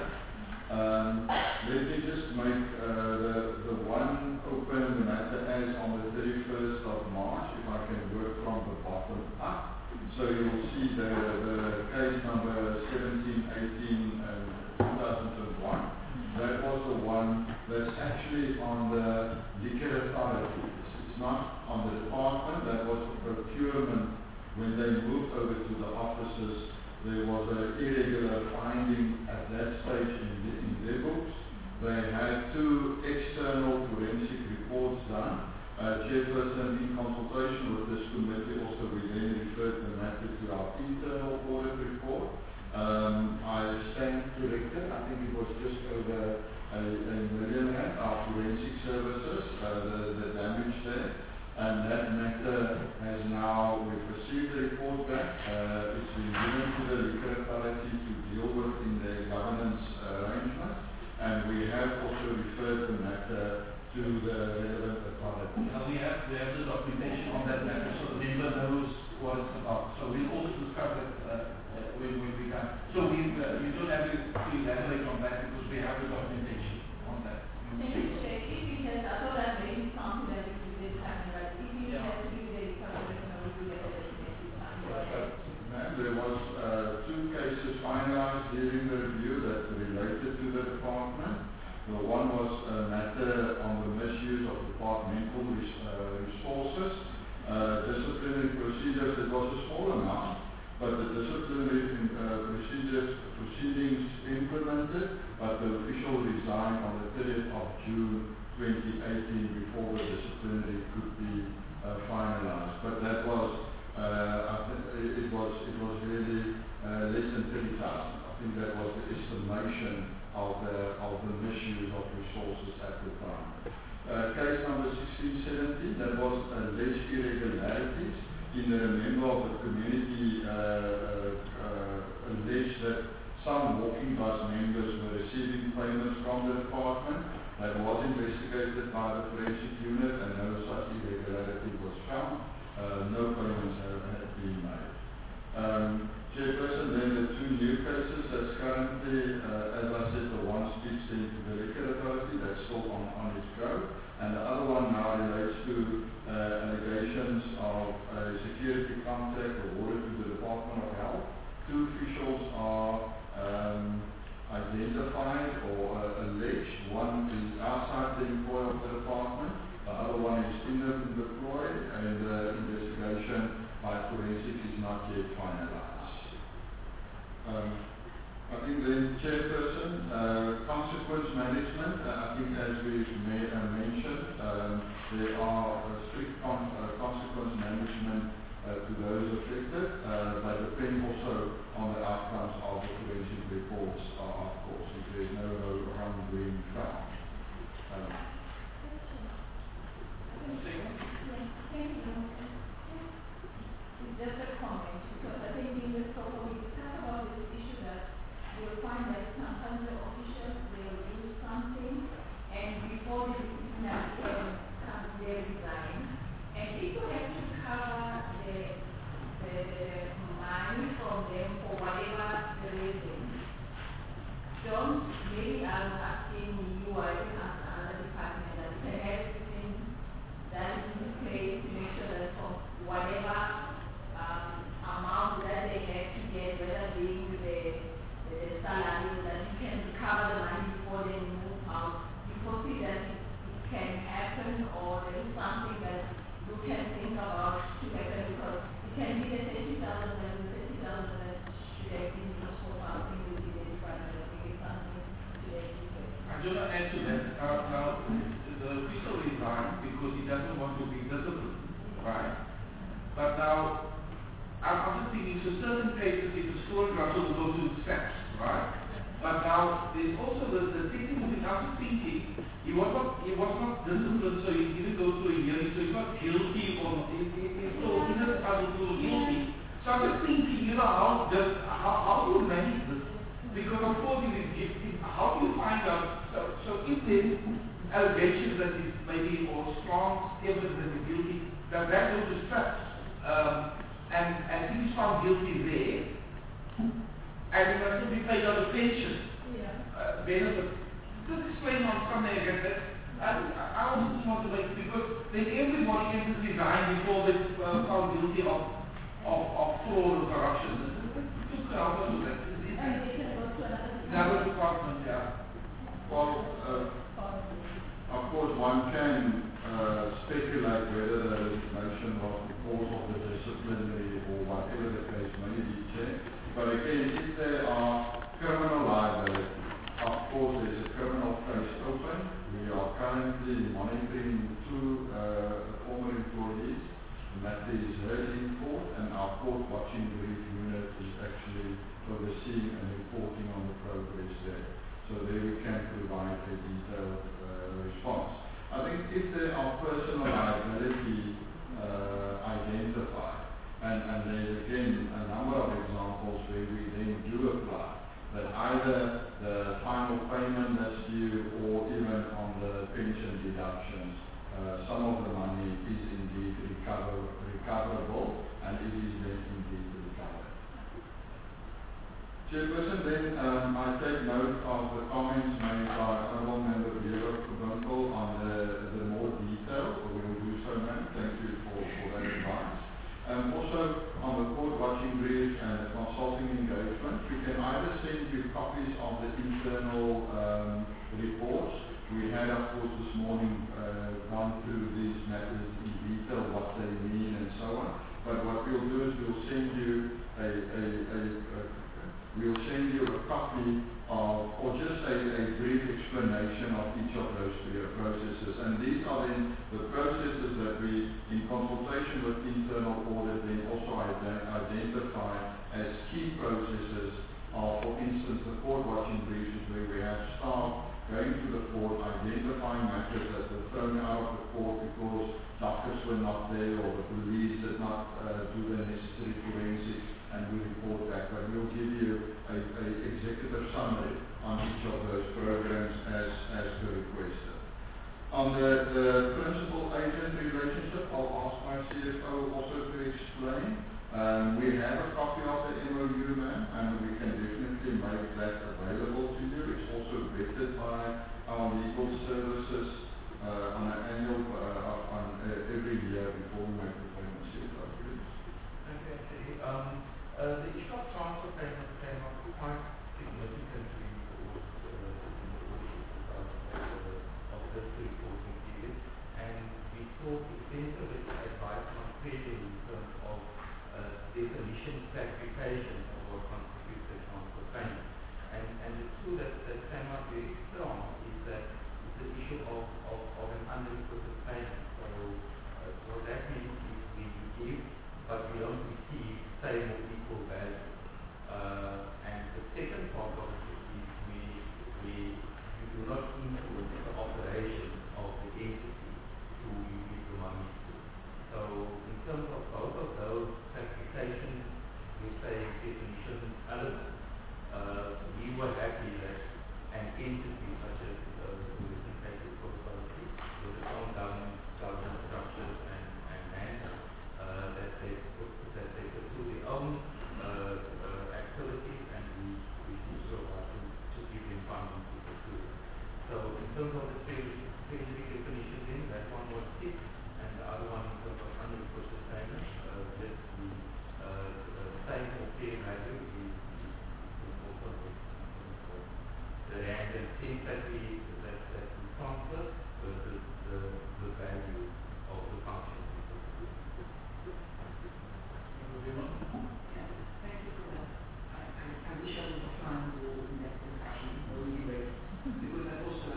Speaker 1: Um, let me just make uh, the, the one open matter as on the thirty-first of March, if I can work from the bottom up. So you'll see the, the case number seventeen eighteen and two thousand one. That was the one that's actually on the liquor authority. It's, it's not on the department, that was the procurement. When they moved over to the offices, there was an irregular finding at that stage in, the, in their books. They had two external forensic reports done. Uh, Chairperson, in consultation with this committee, also we then referred the matter to our internal audit report. Um, I stand corrected. I think it was just over a, a million rand, our forensic services, uh, the, the damage there. And that matter has now, we've received the report back. Uh, it's been given to the liquor authority to deal with in their governance arrangements. And we have also referred the matter to the relevant authority.
Speaker 6: Uh, we have we have the documentation on that matter, so the member knows what it's about. So we'll also discuss that uh, uh, when, when we come. So we uh, you don't have to elaborate on that because we have the documentation on that.
Speaker 9: Thank you, Chair. If it has, I thought that maybe something that is really happening, but if it
Speaker 6: Yeah.
Speaker 9: has to be the recovery, you know, we do get the documentation.
Speaker 1: Ma'am, there was uh, two cases finalized during the review that related to the department. The one was a matter on the misuse of departmental res uh, resources, uh, disciplinary procedures. It was a small amount, but the disciplinary uh, procedures proceedings implemented, but the official resigned on the thirtieth of June twenty eighteen before the disciplinary could be uh, finalized. But that was, uh, I think it was it was really uh, less than thirty thousand. I think that was the estimation of the, of the misuse of resources at the time. Uh, case number sixteen seventeen, that was alleged irregularities in the member of the community uh, uh, uh, alleged that some walking bus members were receiving payments from the department. That was investigated by the forensic unit and no such irregularity was found. Uh, no payments have, have been made. Um, Chairperson, then the two new cases that's currently, uh, as I said, the one speaks into the liquor authority, that's still on, on its go, and the other one now relates to uh, allegations of a security contract awarded to the Department of Health. Two officials are um, identified or uh, alleged. One is outside the employ of the department, the other one is in the employ, and the uh, investigation by forensic is not yet finalized. Um, I think the Chairperson, uh, consequence management, uh, I think as we may, uh, mentioned, um, there are uh, strict con uh, consequence management uh, to those affected, uh, but depend also on the outcomes of the forensic reports, uh, of course, if there is no, no wrongdoing found. Um,
Speaker 9: It's just a comment, because I think in this program we discussed about this issue that you'll find that sometimes the officials, they'll do something, and before the disciplinary can come, they resign. And if you have to cover the, the, the money from them for whatever the reason, don't, maybe I'm asking you, I can ask another department that you can have something that is in place to make sure that from whatever um, amount that they have to get, whether being the, the, the salary, that you can recover the money before they move out. You foresee that it, it can happen, or there is something that you can think about to happen, because
Speaker 6: I just want to add to that. Uh, now, the official resigned because he doesn't want to be disciplined, right? But now, I'm, I'm just thinking, so certain cases, if the store Russell will go to SAPS, right? But now, there's also the, the technical thing. I'm just thinking, he was not, he was not disciplined, so he didn't go through a hearing, so he's not guilty or not. He, he, he's still innocent until guilty. So I'm just thinking, you know, how does, how, how do you manage this? Because of course, it is guilty. How do you find out? So, so if there's allegations that is maybe or strong evidence that is guilty, does that go to SAPS? Um, and, and if he's found guilty there, and he must still be paid out a pension,
Speaker 9: Yeah.
Speaker 6: uh, benefit. Just explain on something again that I, I also just want to make, because then everybody can just resign before they're uh, found guilty of, of, of fraud or corruption. Just could help us with that.
Speaker 9: And they can go to another
Speaker 6: Another department, yeah.
Speaker 1: Well, uh, of course, one can uh, speculate whether the resignation was because of the disciplinary or whatever the case may be. But again, if there are criminal liability, of course, there's a criminal case open. We are currently monitoring two uh, former employees, and that is heard in court, and our court watching brief unit is actually overseeing and reporting on the progress there. So there we can provide a detailed uh, response. I think if there are personal liability uh, identified, and, and there's again a number of examples where we then do apply, that either the final payment that's due or even on the pension deductions, uh, some of the money is indeed recover, recoverable, and it is then indeed recovered. Chairperson, then um, I take note of the comments made by Honourable Member Bureau Kubunkel on the, the more detail. We will do so, ma'am. Thank you for, for that advice. Um, also, on the court watching brief and the consulting engagement, we can either send you copies of the internal um, reports. We had, of course, this morning uh, gone through these matters in detail, what they mean and so on. But what we'll do is we'll send you a, a, a, a we'll send you a copy of, or just a, a brief explanation of each of those processes. And these are then the processes that we, in consultation with internal audit, then also ident identify as key processes of, for instance, the court watching briefs where we have staff going to the court, identifying matters that were thrown out of the court because doctors were not there or the police did not uh, do the necessary forensics, and we report back. But we'll give you a, a executive summary on each of those programs as, as per requested. On the, the principal-agent relationship, I'll ask my C F O also to explain. Um, we have a copy of the M O U, ma'am, and we can definitely make that available to you. It's also vetted by our legal services uh, on an annual, uh, on uh, every year before we make the payment. C F O, please.
Speaker 11: Thank you, actually. Um, uh, the issue of transfer payments came up quite significantly towards uh, of this reporting period, and we thought if there's a bit of advice on failure in terms of uh, definition, clarification of what constitutes a transfer payment. And, and the two that, that came out very strong is that it's the issue of, of, of an unrequited payment. So uh, what that means is we give, but we don't receive same or equal value. Uh, and the second part of it is we, we, we do not influence the operation of the entity who you give the money to. So in terms of both of those classifications, we say definition elements, uh, we were happy that an entity such as uh, the recent cases for authority with its own government, government structures and, and mandates, uh, that they put, that they pursue their own uh, uh, activities, and we, we also have to, to give them funding to pursue it. So in terms of the specific definition then, that one was six, and the other one in terms of unrequited payment, uh, just the uh, same or fair value is, is also the rand and cent that we, that, that we transfer versus the, the value of the function.
Speaker 9: Yeah, thank you for that. I, I, I wish I was trying to in that discussion, really great, because that also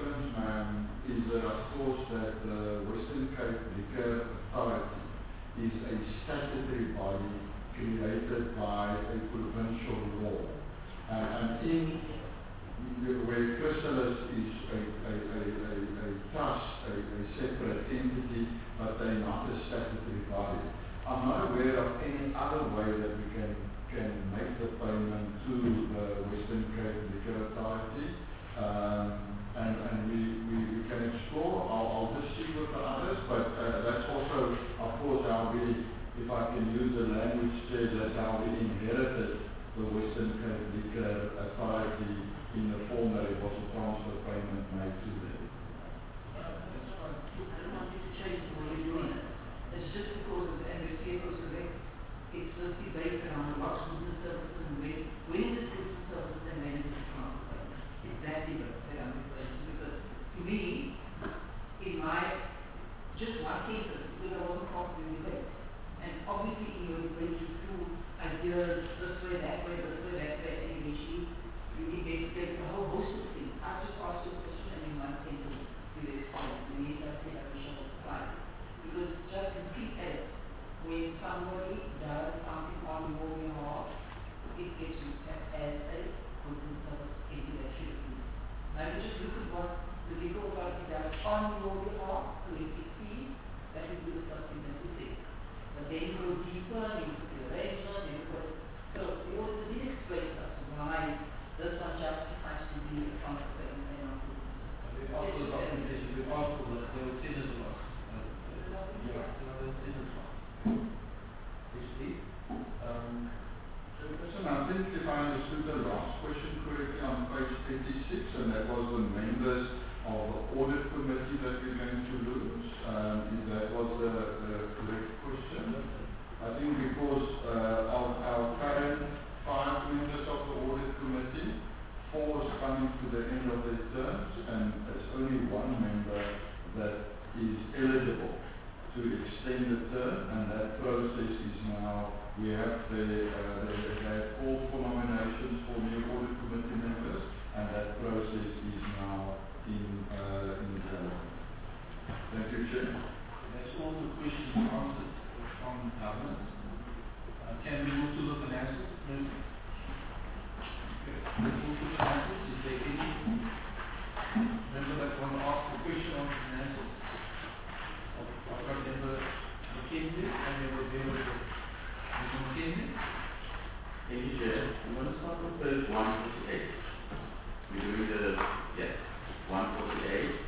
Speaker 1: difference, ma'am, is that of course that the Western Cape Liquor Authority is a statutory body created by a provincial law. And, and in the, where Chrysalis is a, a, a, a, a trust, a, a separate entity, but they're not a statutory body. I'm not aware of any other way that we can, can make the payment to the Western Cape Liquor Authority. Um, and and we, we, we can explore. I'll, I'll just see with the others, but uh, that's also, of course, how we, if I can use the language says, that's how we inherited the Western Cape Liquor Authority in the form that it was a transfer payment made to them.
Speaker 9: I don't want you to change the way you're doing it. It's just because of the N S C was correct. It's this debate around what's goods and services and when, when is it goods and services and when is it transfer payment. It's that debate that I'm referring to because to me, in my, just one sentence, because I wasn't part of the debate. And obviously in your debate you threw ideas this way, that way, this way, that way, and eventually you investigate a whole host of things. I just asked you a question and in one sentence you explained. The need I said I wish I was applied. Because just repeat as when somebody does something on your behalf, it gets looked at as a goods and service intellectual use. Now you just look at what the legal authority does on your behalf, collecting fees, that would be the first thing that we say. But then you go deeper, you look at the arrangement, you look at, so the author did explain to us why this one justifies to be a transfer payment and not goods and services.
Speaker 6: We asked for the documentation, we asked for the, they would send it to us. Yeah, so they would send it to us. Please, um,
Speaker 1: Listen, I think if I understood the last question correctly on page eighty-six, and that was the members of the audit committee that we're going to lose, um, if that was the, the correct question. I think because uh, of our current five members of the audit committee, four is coming to the end of their terms, and it's only one member that is eligible to extend the term, and that process is now, we have the, uh, the, they have called for nominations for new audit committee members, and that process is now in, uh, in development. Thank you, Chair.
Speaker 6: that's all the questions answered from governance. Uh, can we move to the finances? Please? Okay. Let's move to finances. Is there any member that want to ask a question on finances? I've got member McKenzie and member Member McKenzie.
Speaker 8: Thank you, Chair. I'm going to start with page one forty-eight. We're doing the, yeah, one forty-eight.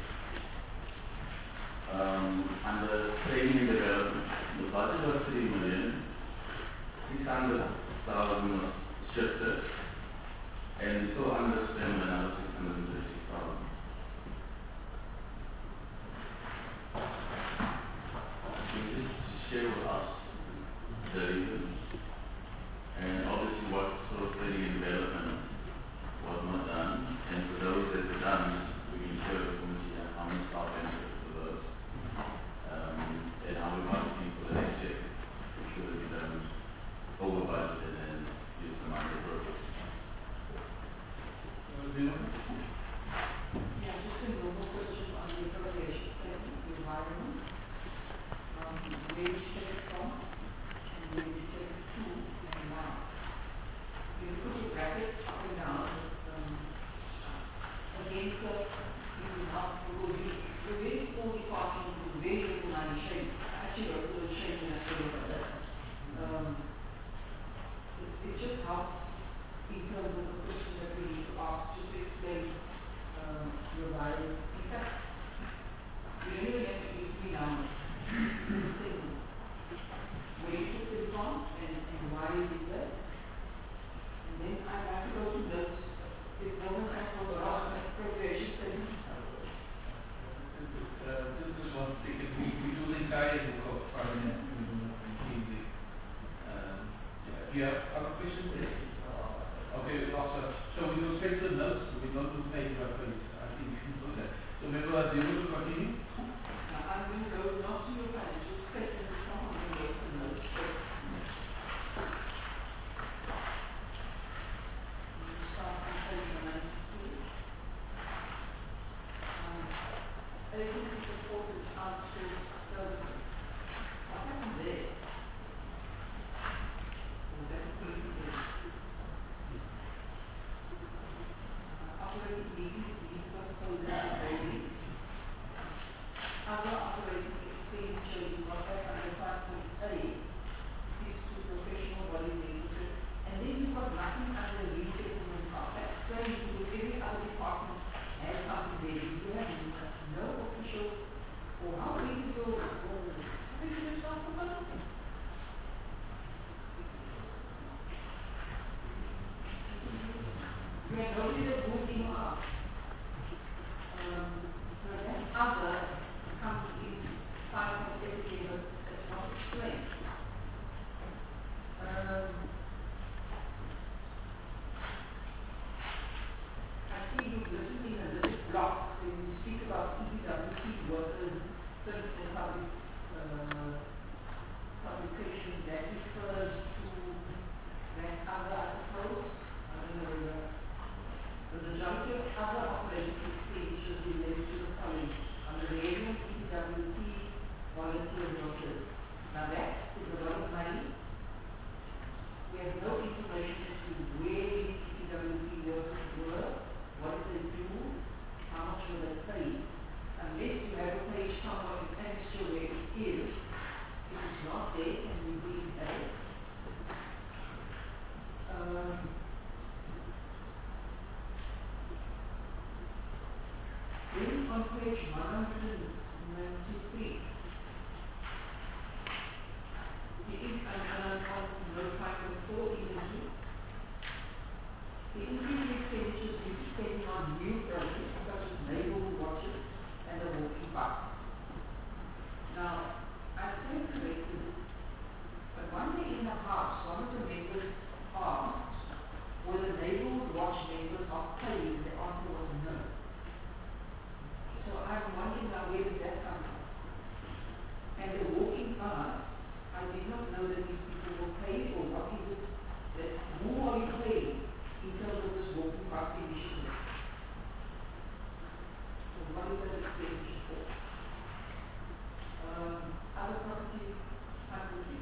Speaker 8: Um, under training and development, the budget was three million, six hundred thousand was shifted, and we still underspent another six hundred thirty-six thousand. Can you just share with us the reasons? And obviously what sort of training and development was not done, and for those that were done, we can share with the committee how many staff benefits for those, um, and how we budgeting for the next year. We should have done over budget and then use the money appropriately.
Speaker 9: Yeah, just a normal question on the appropriation statement, the environment. Um, where did you take it from? And where did you take it to? And now. You put your brackets up and down, it's, um, against the, you know, now, because you, you're a very small department with very little money shape. I actually wrote a little shape when I said about that. Um, it, it just helps in terms of the question that we need to ask, just to explain um, your values. In fact, you don't even have to use three numbers. Just say where you took them from and, and why you did that. And then I'd like to go to notes. If no one else wants to ask an appropriation statement.
Speaker 6: Uh, just, just one second. We, we do the entire book of finance in McKinsey. Um, yeah. Do you have other questions there? Okay, also, so we will take the notes, we don't do page by page. I think we can do that. So maybe I'll do to continue.
Speaker 9: Now I'm going to go not to your financial statement, it's not on the notes and notes. Start on page ninety-two. Um, agency supported outsourced services. What happened there? Was that a political uh, operating meetings, meetings of Poland and buildings? Other operating expenditure is not that under five point eight is to professional body membership. And then you've got nothing under resettlement cost. That's strange because every other department has something there. You have no official, or how big is your, or how big is your staff component? You have nobody that moves in or out. Um, so that other comes in five point eight zero, that's not explained. Um, I see you've written in a little block when you speak about E P W C workers, print and public uh, publications, that refers to that other, I suppose. I don't know whether the majority of other operating expenditures relate to the following: under the area of E P W C volunteer workers. Now that is a lot of money. We have no information as to where these E P W C workers were, what did they do, how much were they paid. Unless you have a page somewhere in extra where it is, if it's not there, can we read that? Um, then on page one hundred ninety-three, the in- and, and on note five point four even two, the increased expenditures due to spending on new projects such as neighborhood watches and the walking park. Now, I stand corrected, but one day in the house, one of the members asked, were the neighborhood watch members not paid? And the answer was no. So I'm wondering now, where did that come from? And the walking path, I did not know that these people were paid, or what is it that, who are you paying in terms of this walking path initiative? So what is that expenditure for? Um, other property, property,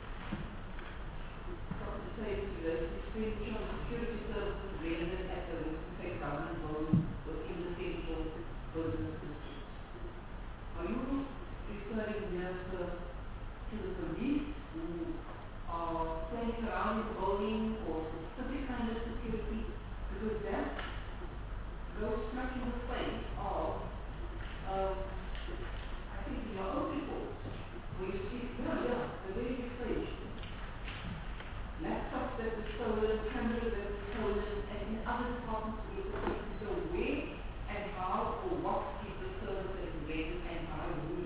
Speaker 9: property safety, related expenditure on security services rendered at the Western Cape government building within the central business district. Are you referring here, sir, to the police who are standing around the building or specific kind of security? Because that goes straight in the face of, um, I think in your own report, where you see, yeah, yeah, the very big page. Laptops that were stolen, cameras that were stolen, and in other departments we were taken. So where and how or what is the service that is rendered and by whom?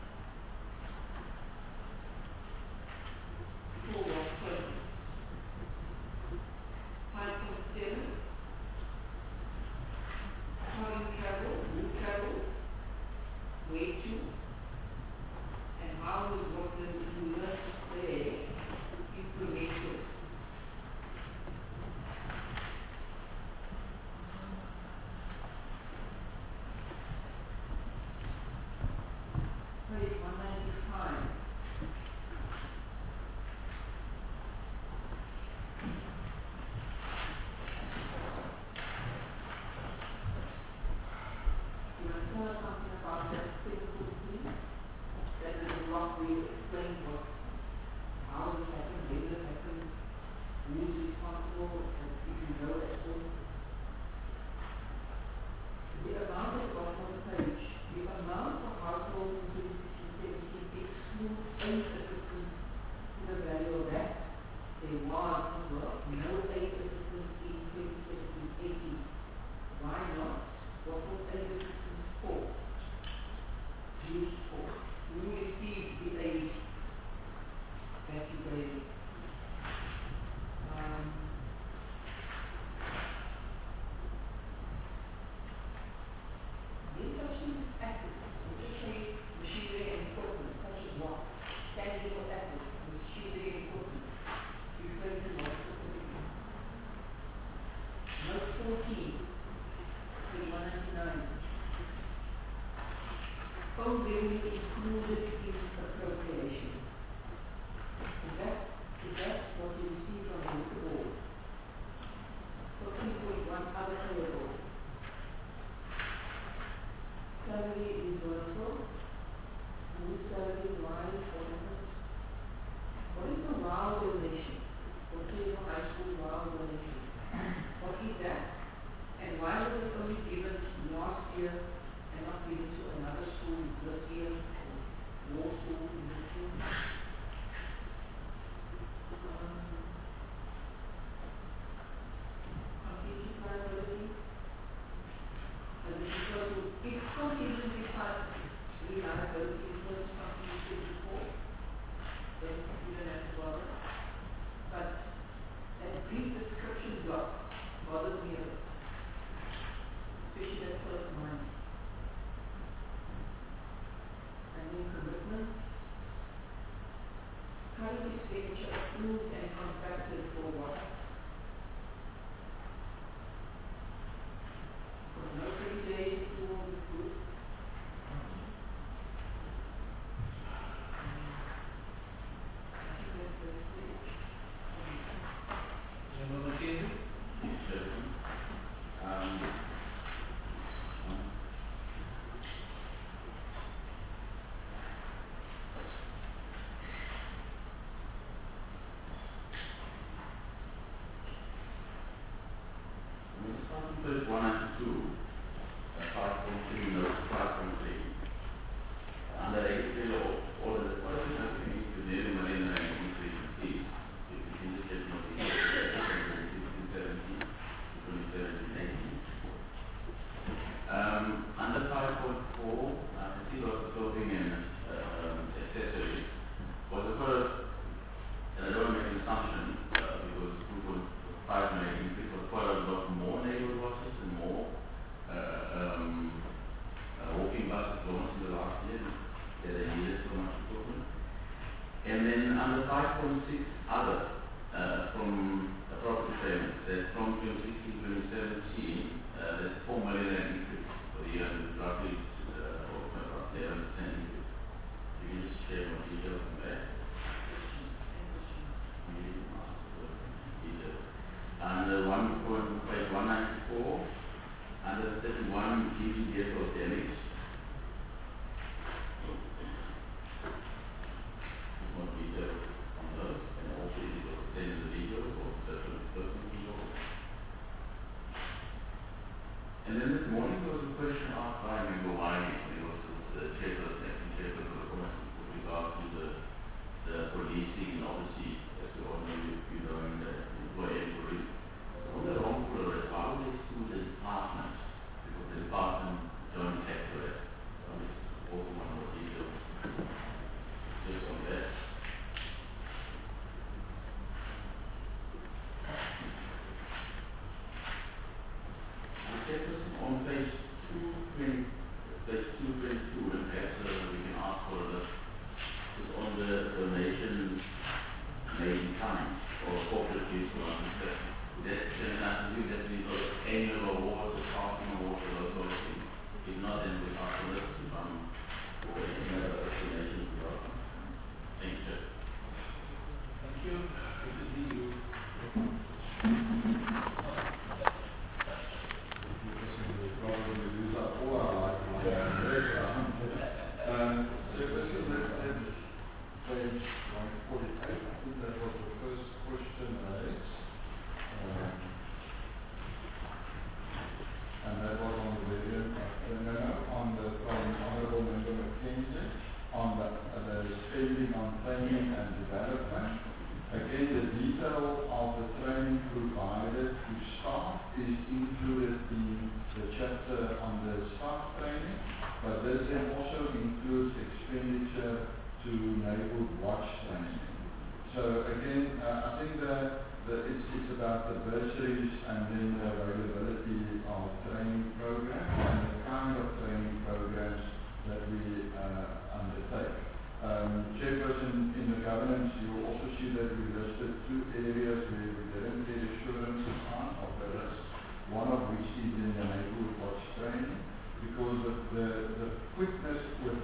Speaker 9: For what purpose? five point seven, foreign travel, who travels, where to, and how is what the you learned there implemented. Page one ninety-five. You want to tell us something about that physical thing? That is what we explained what, how this happened, when this happened, who is responsible, and if you know that sort. The amount at the bottom of the page, the amount for households in twenty sixteen seventeen excludes aid assistance to the value of that. There was as well no aid assistance in twenty seventeen eighteen. Why not? What was aid assistance for? Used for? Who received the aid that you gave? Um, These such things as assets, we just say machinery and equipment, such as what? Tangible assets, machinery and equipment. Referring to what specifically? Note fourteen, page one ninety-nine. own revenue included in appropriation. Is that, is that what you receive from the liquor board? fourteen point one other payable. Salary reversal. Whose salary, why, what happened? What is the WOW donation? Ontario High School WOW donation. What is that? And why was it only given last year and not given to another school this year, or more school in this year? Um, contingency liability. And this is because if contingency liability is not something you should report, then you don't have to bother. But that brief description block bothers me a bit. Especially that first line. And then commitments. Current expenditure approved and contracted for what? For no thirty days approval is good. I think that's the stage.
Speaker 6: General Mackenzie?
Speaker 8: Yes, Chairman. Um, we start on page one ninety-two, uh, five point three, note five point three. Under editorial order, the policy has been to nearly a million rand increase in fees. If you can just get more details, sixteen seventeen to twenty seventeen eighteen. Um, under five point four, I can see lots of clothing and uh, um, accessories. Was the first, and I don't want to make an assumption uh, because two point five million increase was quite a lot more neighborhood watches and more uh, um, uh, walking buses launched in the last year that they needed so much equipment. And then under five point six other uh, from a property payment that from twenty sixteen to twenty seventeen uh, there's four million rand increase for the year and roughly uh, or roughly eleven percent increase. You can just share more details on that. Under one point page one ninety four, under thirty one G B vehicle damage. More details on those, and also if it was ten individuals or certain persons involved. And then this morning there was a question asked by Member Wiley, it was the chairperson, acting chairperson of the committee, with regard to the the policing, and obviously, as we all know, you, you know, in the employee inquiry. So on the wrongful arrest, why would they sue the department? Because the department joined sector it. So I also want more details just on that. The chairperson on page two twenty, page two twenty-two, and perhaps uh, we can ask for the is on the donation made in kind or corporate use for understand. That can I presume that we got annual awards or passing awards or those sort of things. If not, then we ask for this to come or any other donations we welcome. Thank you.
Speaker 6: Thank you. Good to see you.
Speaker 1: Probably use up all our life. Um, so this is the page one forty-eight. I think that was the first question raised. Um, and that was on the video, uh, no, no, on the, from Honourable Member Mackenzie, on the, uh, the spending on training and development. Again, the detail of the training provided to staff is included in the chapter on the staff training, but this then also includes expenditure to neighborhood watch training. So again, uh, I think that the, it's, it's about the bursaries and then the availability of training programs and the kind of training programs that we uh, undertake. Um, Chairperson, in the governance, you will also see that we listed two areas where we didn't get assurances on of the risk, one of which is in the neighborhood watch training, because of the, the quickness with which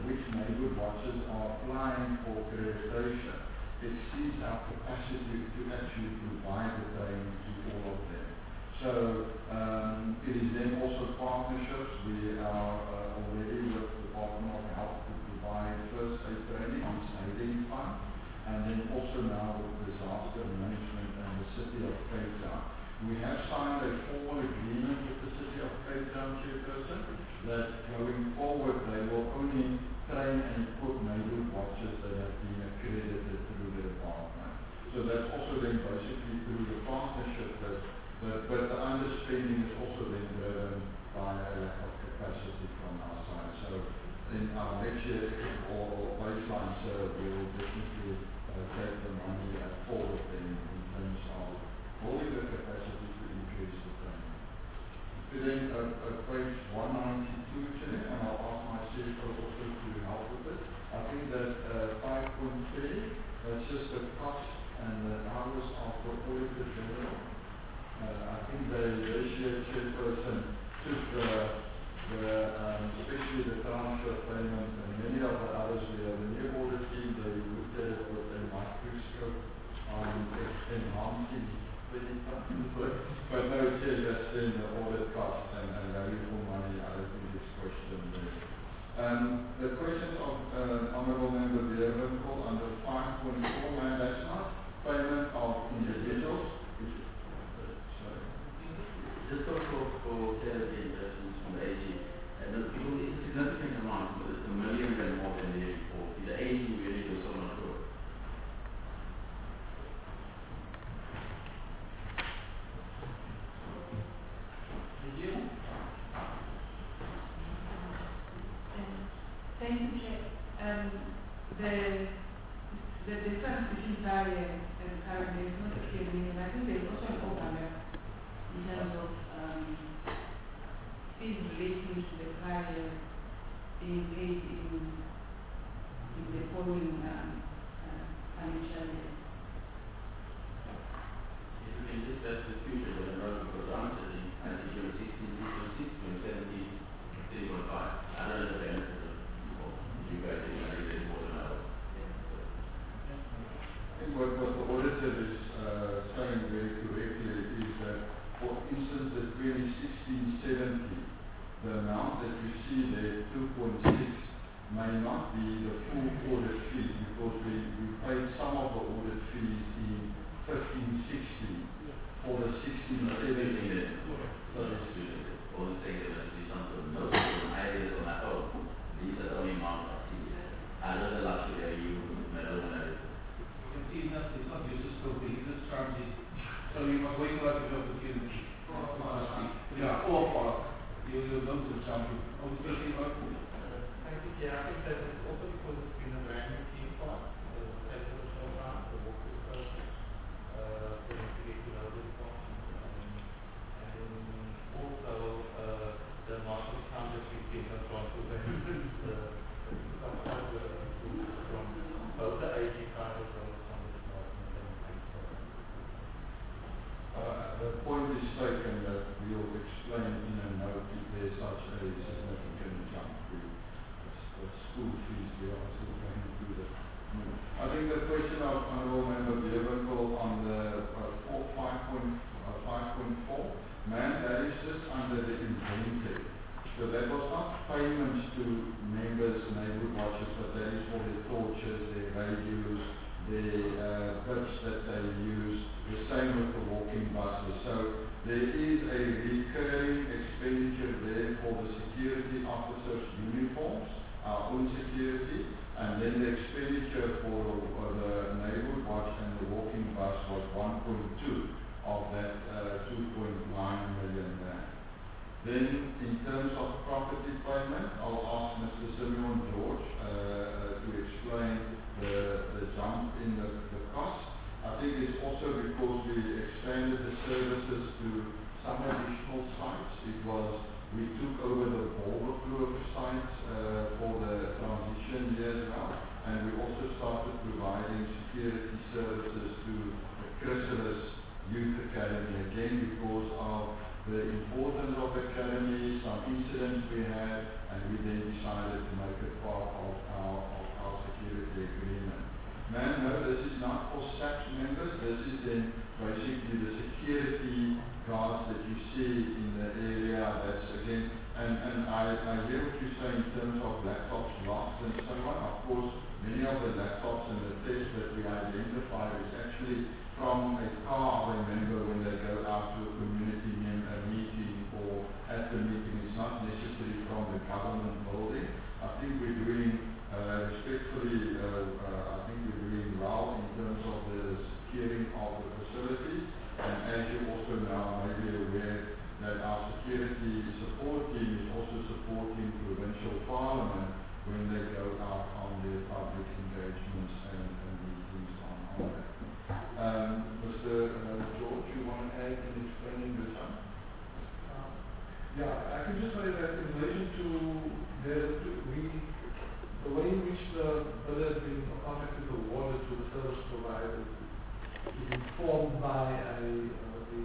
Speaker 1: neighborhood watches are applying for accreditation exceeds our capacity to actually provide the training to all of them. So um, it is then also partnerships. We are uh, already with the Department of Health to provide first aid training on saving fund, and then also now with disaster management and the City of Cape Town. We have signed a formal agreement with the City of Cape Town, Chairperson, that going forward they will only train and equip neighborhood watches that have been accredited through the department. So that's also then basically through the partnership that, that but the underspending is also then driven by a lack of capacity from our side. So in our next year or baseline serve, we will definitely uh, take the money uh, forward in, in terms of building the capacity to increase the training. Then uh, uh, page one ninety-two, Chair, and I'll ask my C F O also to help with it. I think that uh, five point three, that's just the cost and the hours of the Auditor General. Uh, I think they, this year, Chairperson, took the, the um, especially the transfer payment and many of the others. We have a new audit team, they looked at it with a microscope on enhancing but, but no, Chair, that's in the audit cost and, and value for money. I don't think it's questioned there. Um, the questions of uh, Honourable Member Bierwinkel under five point four, man, that's not payment of individuals. Sorry.
Speaker 8: Just for, for, for clarity in persons from the A G, and the people, it's a significant amount, but it's a million and more than the year before. The A G really goes so much more.
Speaker 9: Thank you, Chair. Um, the, the difference between prior and current is not clear to me, and I think there's also an overlap in terms of um, fees relating to the prior being paid in, in the following um, uh, financial year.
Speaker 8: If you can just ask the future, but I'm not going to answer the I think you're sixteen, sixteen, seventeen, three point five. I don't know the benefit of you guys in my reading more than I was.
Speaker 1: I think what, what the auditor is uh, saying very correctly is that, for instance, the twenty sixteen seventeen, the amount that you see there, two point six, may not be the full audit fee because we, we paid some of the audit fees in fifteen sixteen for the sixteen seventeen.
Speaker 8: All the things that I see something notes on ideas on my own. These are the only amounts I see. I know the luxury of you, my own everything.
Speaker 6: You can see it's not, it's not useless scoping, it's just transit. So you must wait till I have the opportunity. Yeah, or follow. You will go to something. Obviously, but
Speaker 11: Thank you, Chair. I think that is also because it's been a brand new team for us, the technical program, the walkthrough process, uh, for them to get to know the department. Um, and also uh, the amount of time that we've been across the benefits, uh, some of the from both the A G side as well as from the department. And thanks for that.
Speaker 1: Uh, the point is taken that we will explain in a note if there's such a significant jump to the school fees. We are also going to do that. I think the question of Honourable Member Bierwinkel on the uh, five point four, man, that is just under the inventory. So that was not payments to members, neighbourhood watches, but that is for their torches, their radios, their uh, bits that they use, the same with the walking buses. So there is a recurring expenditure there for the security officers' uniforms, our own security, and then the expenditure for uh, the neighbourhood watch and the walking bus was one point two of that uh, two point nine million rand. Then, in terms of property payment, I'll ask Mister Simeon George uh, to explain the, the jump in the, the cost. I think it's also because we expanded the services to some additional sites. It was, we took over the Bolderkloof sites uh, for the transition year as well, and we also started providing security services to the Chrysalis Youth Academy, again because of the importance of the academy, some incidents we had, and we then decided to make it part of our the agreement. Man, no, this is not for S A C members. This is then basically the security guards that you see in the area. That's again, and, and I, I hear what you say in terms of laptops, locks and so on. Of course, many of the laptops and the tests that we identify is actually from a car of a member when they go out to a community mem- a meeting or at the meeting. It's not necessarily from the government building. I think we're doing, uh, respectfully, uh, uh, I think we're doing well in terms of the securing of the facilities. And as you also now may be aware that our security support team is also supporting provincial parliament when they go out on their public engagements and, and meetings on, on that. Um, Mister Uh, George, you want to add in explaining this one?
Speaker 4: Uh, yeah, I can just say that in relation to the, to we, the way in which the bill has been contracted awarded to the service providers is informed by a, uh, the,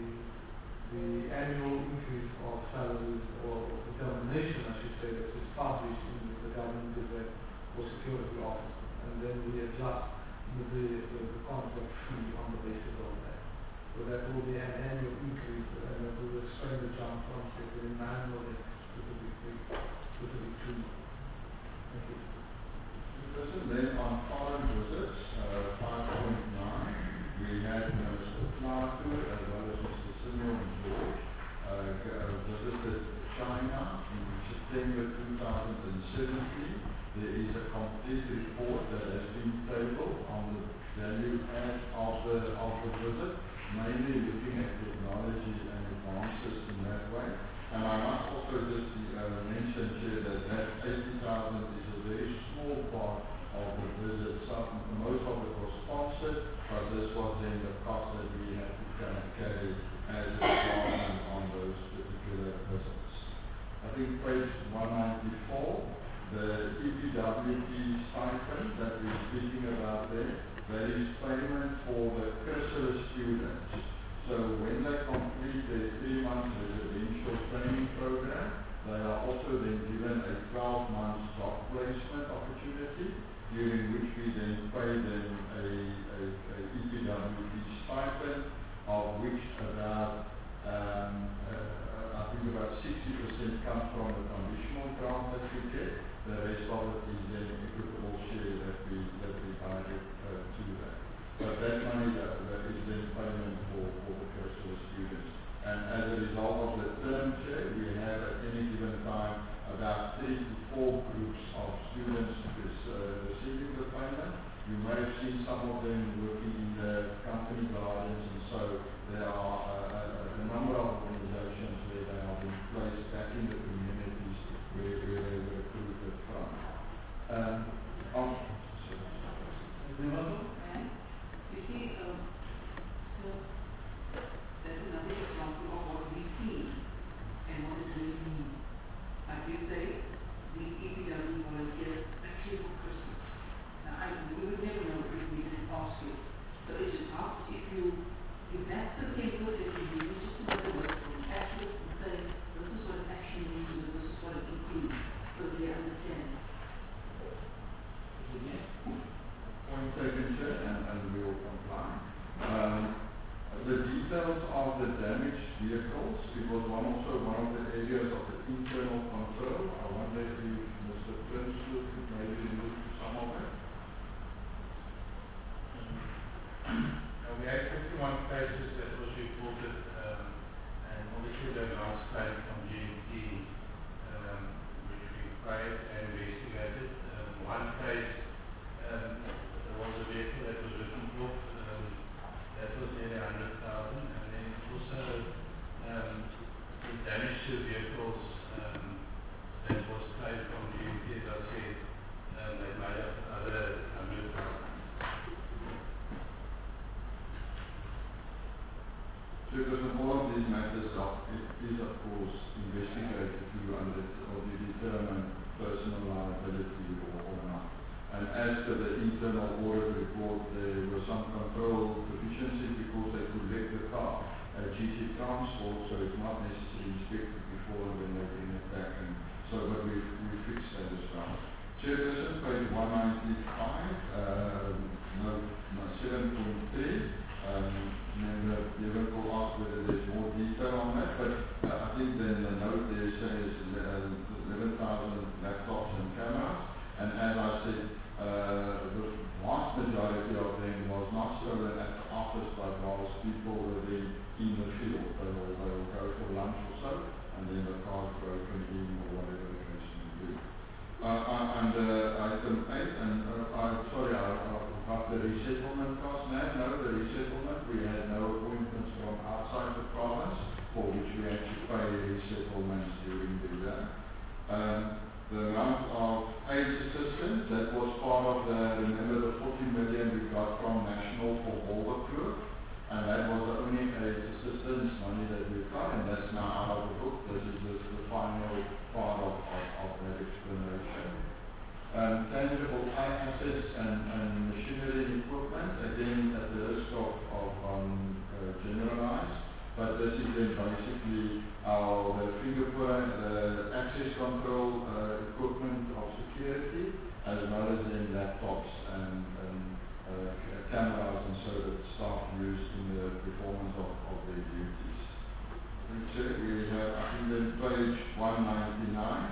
Speaker 4: the annual increase of salaries or determination, I should say, that is published in the government gazette for security officers, and then we adjust the, the, the contract fee on the basis of that. So that will be an annual increase, and that will explain the jump from say thirty-nine million to thirty-three to thirty-two. Thank you.
Speaker 1: Listen, then on foreign visits, uh, five point nine, we had Mister Plato as well as Mister Simeon George uh, g- uh, visited China in September two thousand seventeen. There is a complete report that has been tabled on the value add of the, of the visit, mainly looking at technology and advances in that way. And I must also just uh, mention here that that eighty thousand is a very small part of the visit. Some, most of it was sponsored, but this was then the cost that we had to kind of carry as a department on those particular visits. I think page one ninety-four, the E P W P stipend that we're speaking about there, that is payment for the chrysalis students. So when they complete their three-month residential training program, they are also then given a twelve-month job placement opportunity, during which we then pay them a, a, a E P W P stipend, of which about um, uh, I think about sixty percent comes from the conditional grant that we get. The rest of it is then equitable share that we that we direct uh, to that. But that money that, that is then payment for, for the chrysalis students. And as a result of the term share, we have at any given time about three to four groups of students is, uh, receiving the payment. You may have seen some of them working in the company gardens, and so there are uh, a, a number of organizations where they are being placed back in the communities where, where they were recruited from. Um, on,
Speaker 9: And you see, um, so that's another example of what we see and what it really means. Like you say, these E P W volunteers actually for Christmas. Now, I, we would never know if we didn't ask you. So it is up if you, if that's the template that you use, just another word for it, actually say, this is what it actually means, and this is what it includes, so they understand.
Speaker 1: Point taken, Chair, and, and we will comply. Um, the details of the damaged vehicles, it was one also one of the areas of the internal control. I wonder if Mister Prince could maybe allude to some of it.
Speaker 7: Uh, we had fifty-one cases that was reported, um, and obviously the last claim from G M T, um, which we tried and investigated. Um, one case, um, there was a vehicle that was written off, um, that was nearly one hundred thousand, and then also um, the damage to vehicles um, that was claimed from G M T, as I said, um, that made up other one hundred thousand.
Speaker 1: Because in all of these matters, of, it is of course investigated to under or to determine personal liability or, or not. And as to the internal audit report, there were some control deficiencies because they could let the car at G T Transport, so it's not necessarily inspected before and then they bring it back. And so, but we we fixed that as well. Chairperson, page one ninety-five, uh, note no, seven point three. Um, Member Devenport asked whether there's more detail on that, but uh, I think then the note there says uh, eleven thousand laptops and cameras, and as I said, uh, the vast majority of them was not stolen at the office, but whilst people were there in the field. They will, they will go for lunch or so, and then the cars broken in or whatever the case may be. Uh, uh, and uh, item eight, and uh, I'm sorry, I, I forgot the resettlement cost now. No, the resettlement, we had no appointments from outside the province for which we had to pay resettlements during the year. Um, the amount of AIDS assistance, that was part of the, remember the forty million we got from National for Boulderkloof, and that was the only AIDS assistance money that we got, and that's now out of the book. This is the, the final part of, of, of that explanation. Um, tangible assets and, and machinery and equipment, again at the risk of, of um, uh, generalize, but this is then basically our the fingerprint, the access control uh, equipment of security, as well as then laptops and, and uh, cameras and so that staff use in the performance of, of their duties. Okay, we have, I think then page one ninety-nine.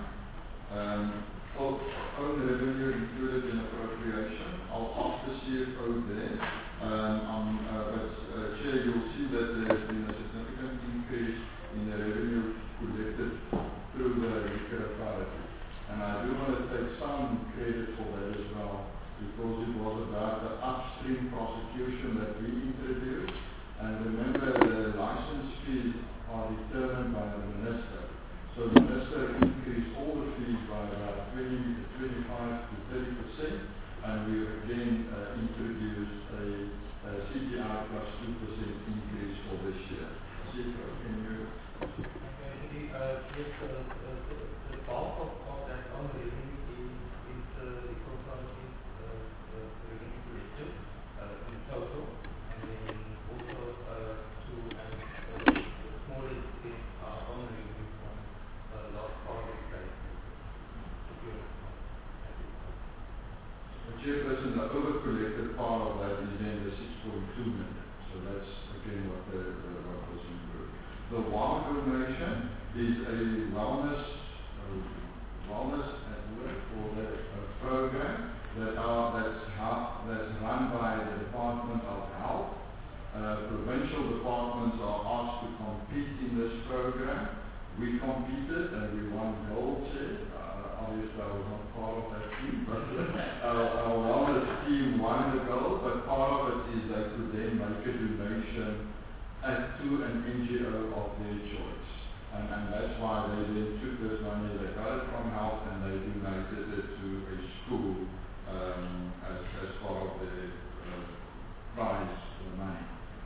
Speaker 1: Um, own revenue included in appropriation. I'll ask the C F O there. Um, um, uh, but uh, Chair, you'll see that there's been a significant increase in the revenue collected through the liquor authority. And I do want to take some credit for that as well, because it was about the upstream prosecution that we introduced. And remember, the license fees are determined by the minister. So the minister increased all the fees by about twenty, twenty-five to thirty percent, and we again uh, introduced a, a C P I plus two percent increase for this year. C F O, can you?
Speaker 11: Actually, uh, yes, uh, uh, the, the bulk of, of that on revenue is, is uh, the authorities uh, uh, revenue collected uh, in total, and then also uh, to an uh, small extent uh, on revenue from uh, large part of the place.
Speaker 1: The chairperson, the over-collected part of that is then the six point two million. So that's again what the, the what was improved. The WOW donation is a wellness uh, wellness at work or the uh, program that are that's how, that's run by the Department of Health. Uh, provincial departments are asked to compete in this program. We competed and we won gold. Uh, obviously, I was not part of that team, but our, our wellness team won the gold. But part of it is they could then make a donation at, to an N G O of their choice, and, and that's why they then took this money. They got it from health and they donated it to a school um, as, as part of the uh, prize money.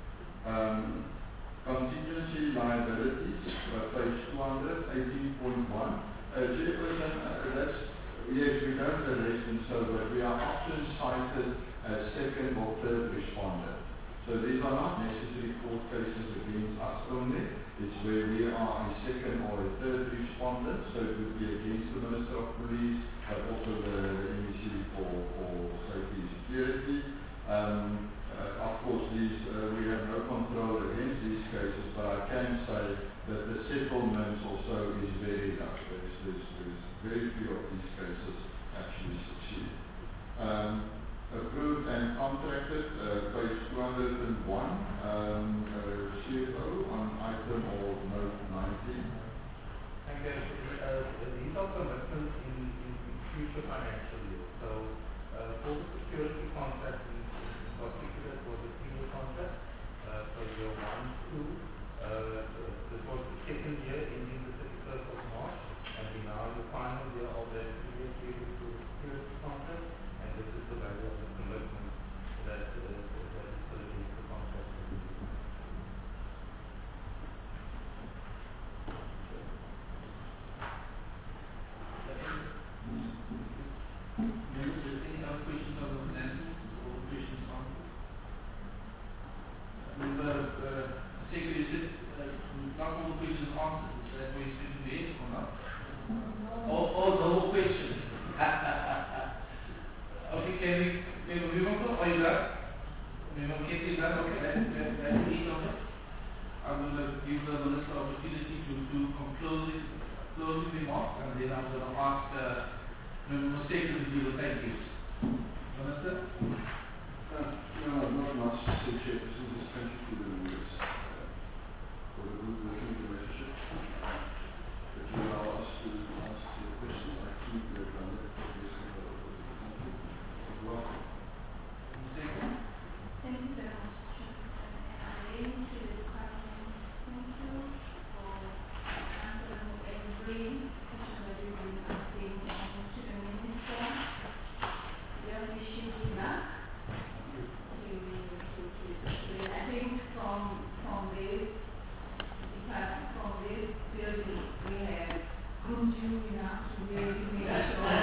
Speaker 1: Um, Contingency liabilities, uh, page two hundred, eighteen point one. Uh, Chairperson, uh, that's, yes, we don't arrest and so, but we are often cited as second or third responder. So these are not necessarily court cases against us only. It's where we are a second or a third respondent, so it would be against the Minister of Police, but also the, the M E C for, for safety and security. Um, Uh, of course, these, uh, we have no control against these cases, but I can say that the settlements also is very low. There's, there's, there's very few of these cases actually succeed. Um, approved and contracted, uh, page two hundred one, um, uh, C F O on item or note nineteen.
Speaker 11: Thank you. Uh, these are commitments in, in future financial years. So, uh, for the security contract, in, in particular, for the three-year contract, uh, for year one, two, uh, this was the second year ending the thirty-first of March, and we now in the final year of that three-year period for the security contract, and this is the value of the commitment that, uh, that is for the contract.
Speaker 6: Members, is there any other questions on the finances or questions answered? Member uh, Secretary said uh, not all the questions answered. Is that what you're speaking to or not? All, all the whole question. Okay, can we, can we move on? Or you done? You know, Katie, is that okay? That, that, that's the eight of it. I will uh, give the minister opportunity to do some closing, closing remarks, and then I'm going to ask uh, Mistake to give the thank yous. Minister?
Speaker 1: Uh, no, not much to say, Chairperson. Just thank you for the members uh, for the good working relationship. That you allow us to ask the questions. I keep the ground for this and the thank you. Welcome.
Speaker 6: Mistake?
Speaker 5: Thank you very much, Chairperson. And relating to the question, thank you for answering every question that you've been asking and to the minister. We all wish you good luck. To, to, to, to, I think from from this department, from this building, we have groomed you enough to really make sure.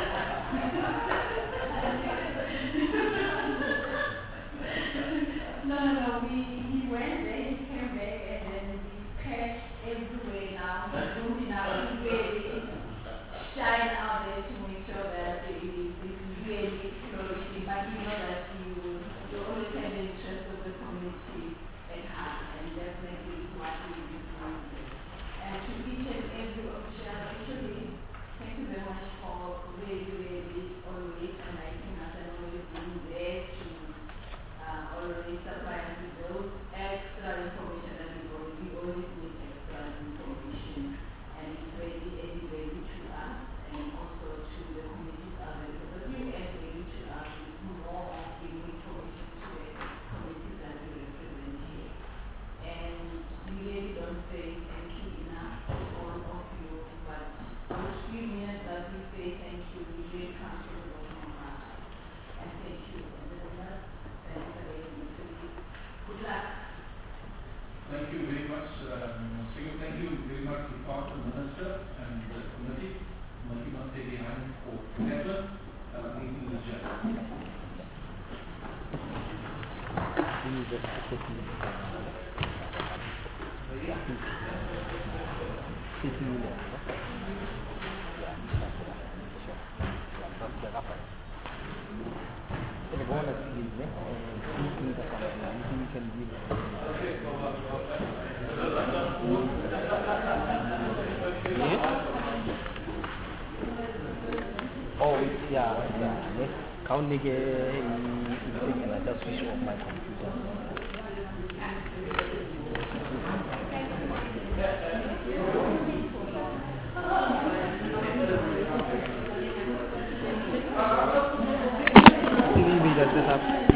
Speaker 5: No, no, no, we, he went there, he came back, and then we patched everywhere now, groomed enough to really shine out there to make sure that it is, it is really flourishing. But you know that you, you always have the interest of the community at heart, and definitely is what we do. And to each and every official, actually, thank you very much for really, really always enlightening us and always being there to uh, always supply us with those extra information that we always, we always need extra information, and it's really added value to us and also to the communities out there, because what you add value to us is more of giving information to the communities that we represent here. And we really don't say thank you enough to all of you, but those few minutes that we say thank you, we really come from the bottom of our heart. And thank you. And then let's thank the lady to you. Good luck.
Speaker 6: Thank you very much, uh, Mistake. Thank you very much to the minister and the committee. Committee must stay behind for seven. Uh, meeting is adjourned.
Speaker 12: Oh, yeah, yeah. Count nige thing and I just switch off my computer. T V just set up.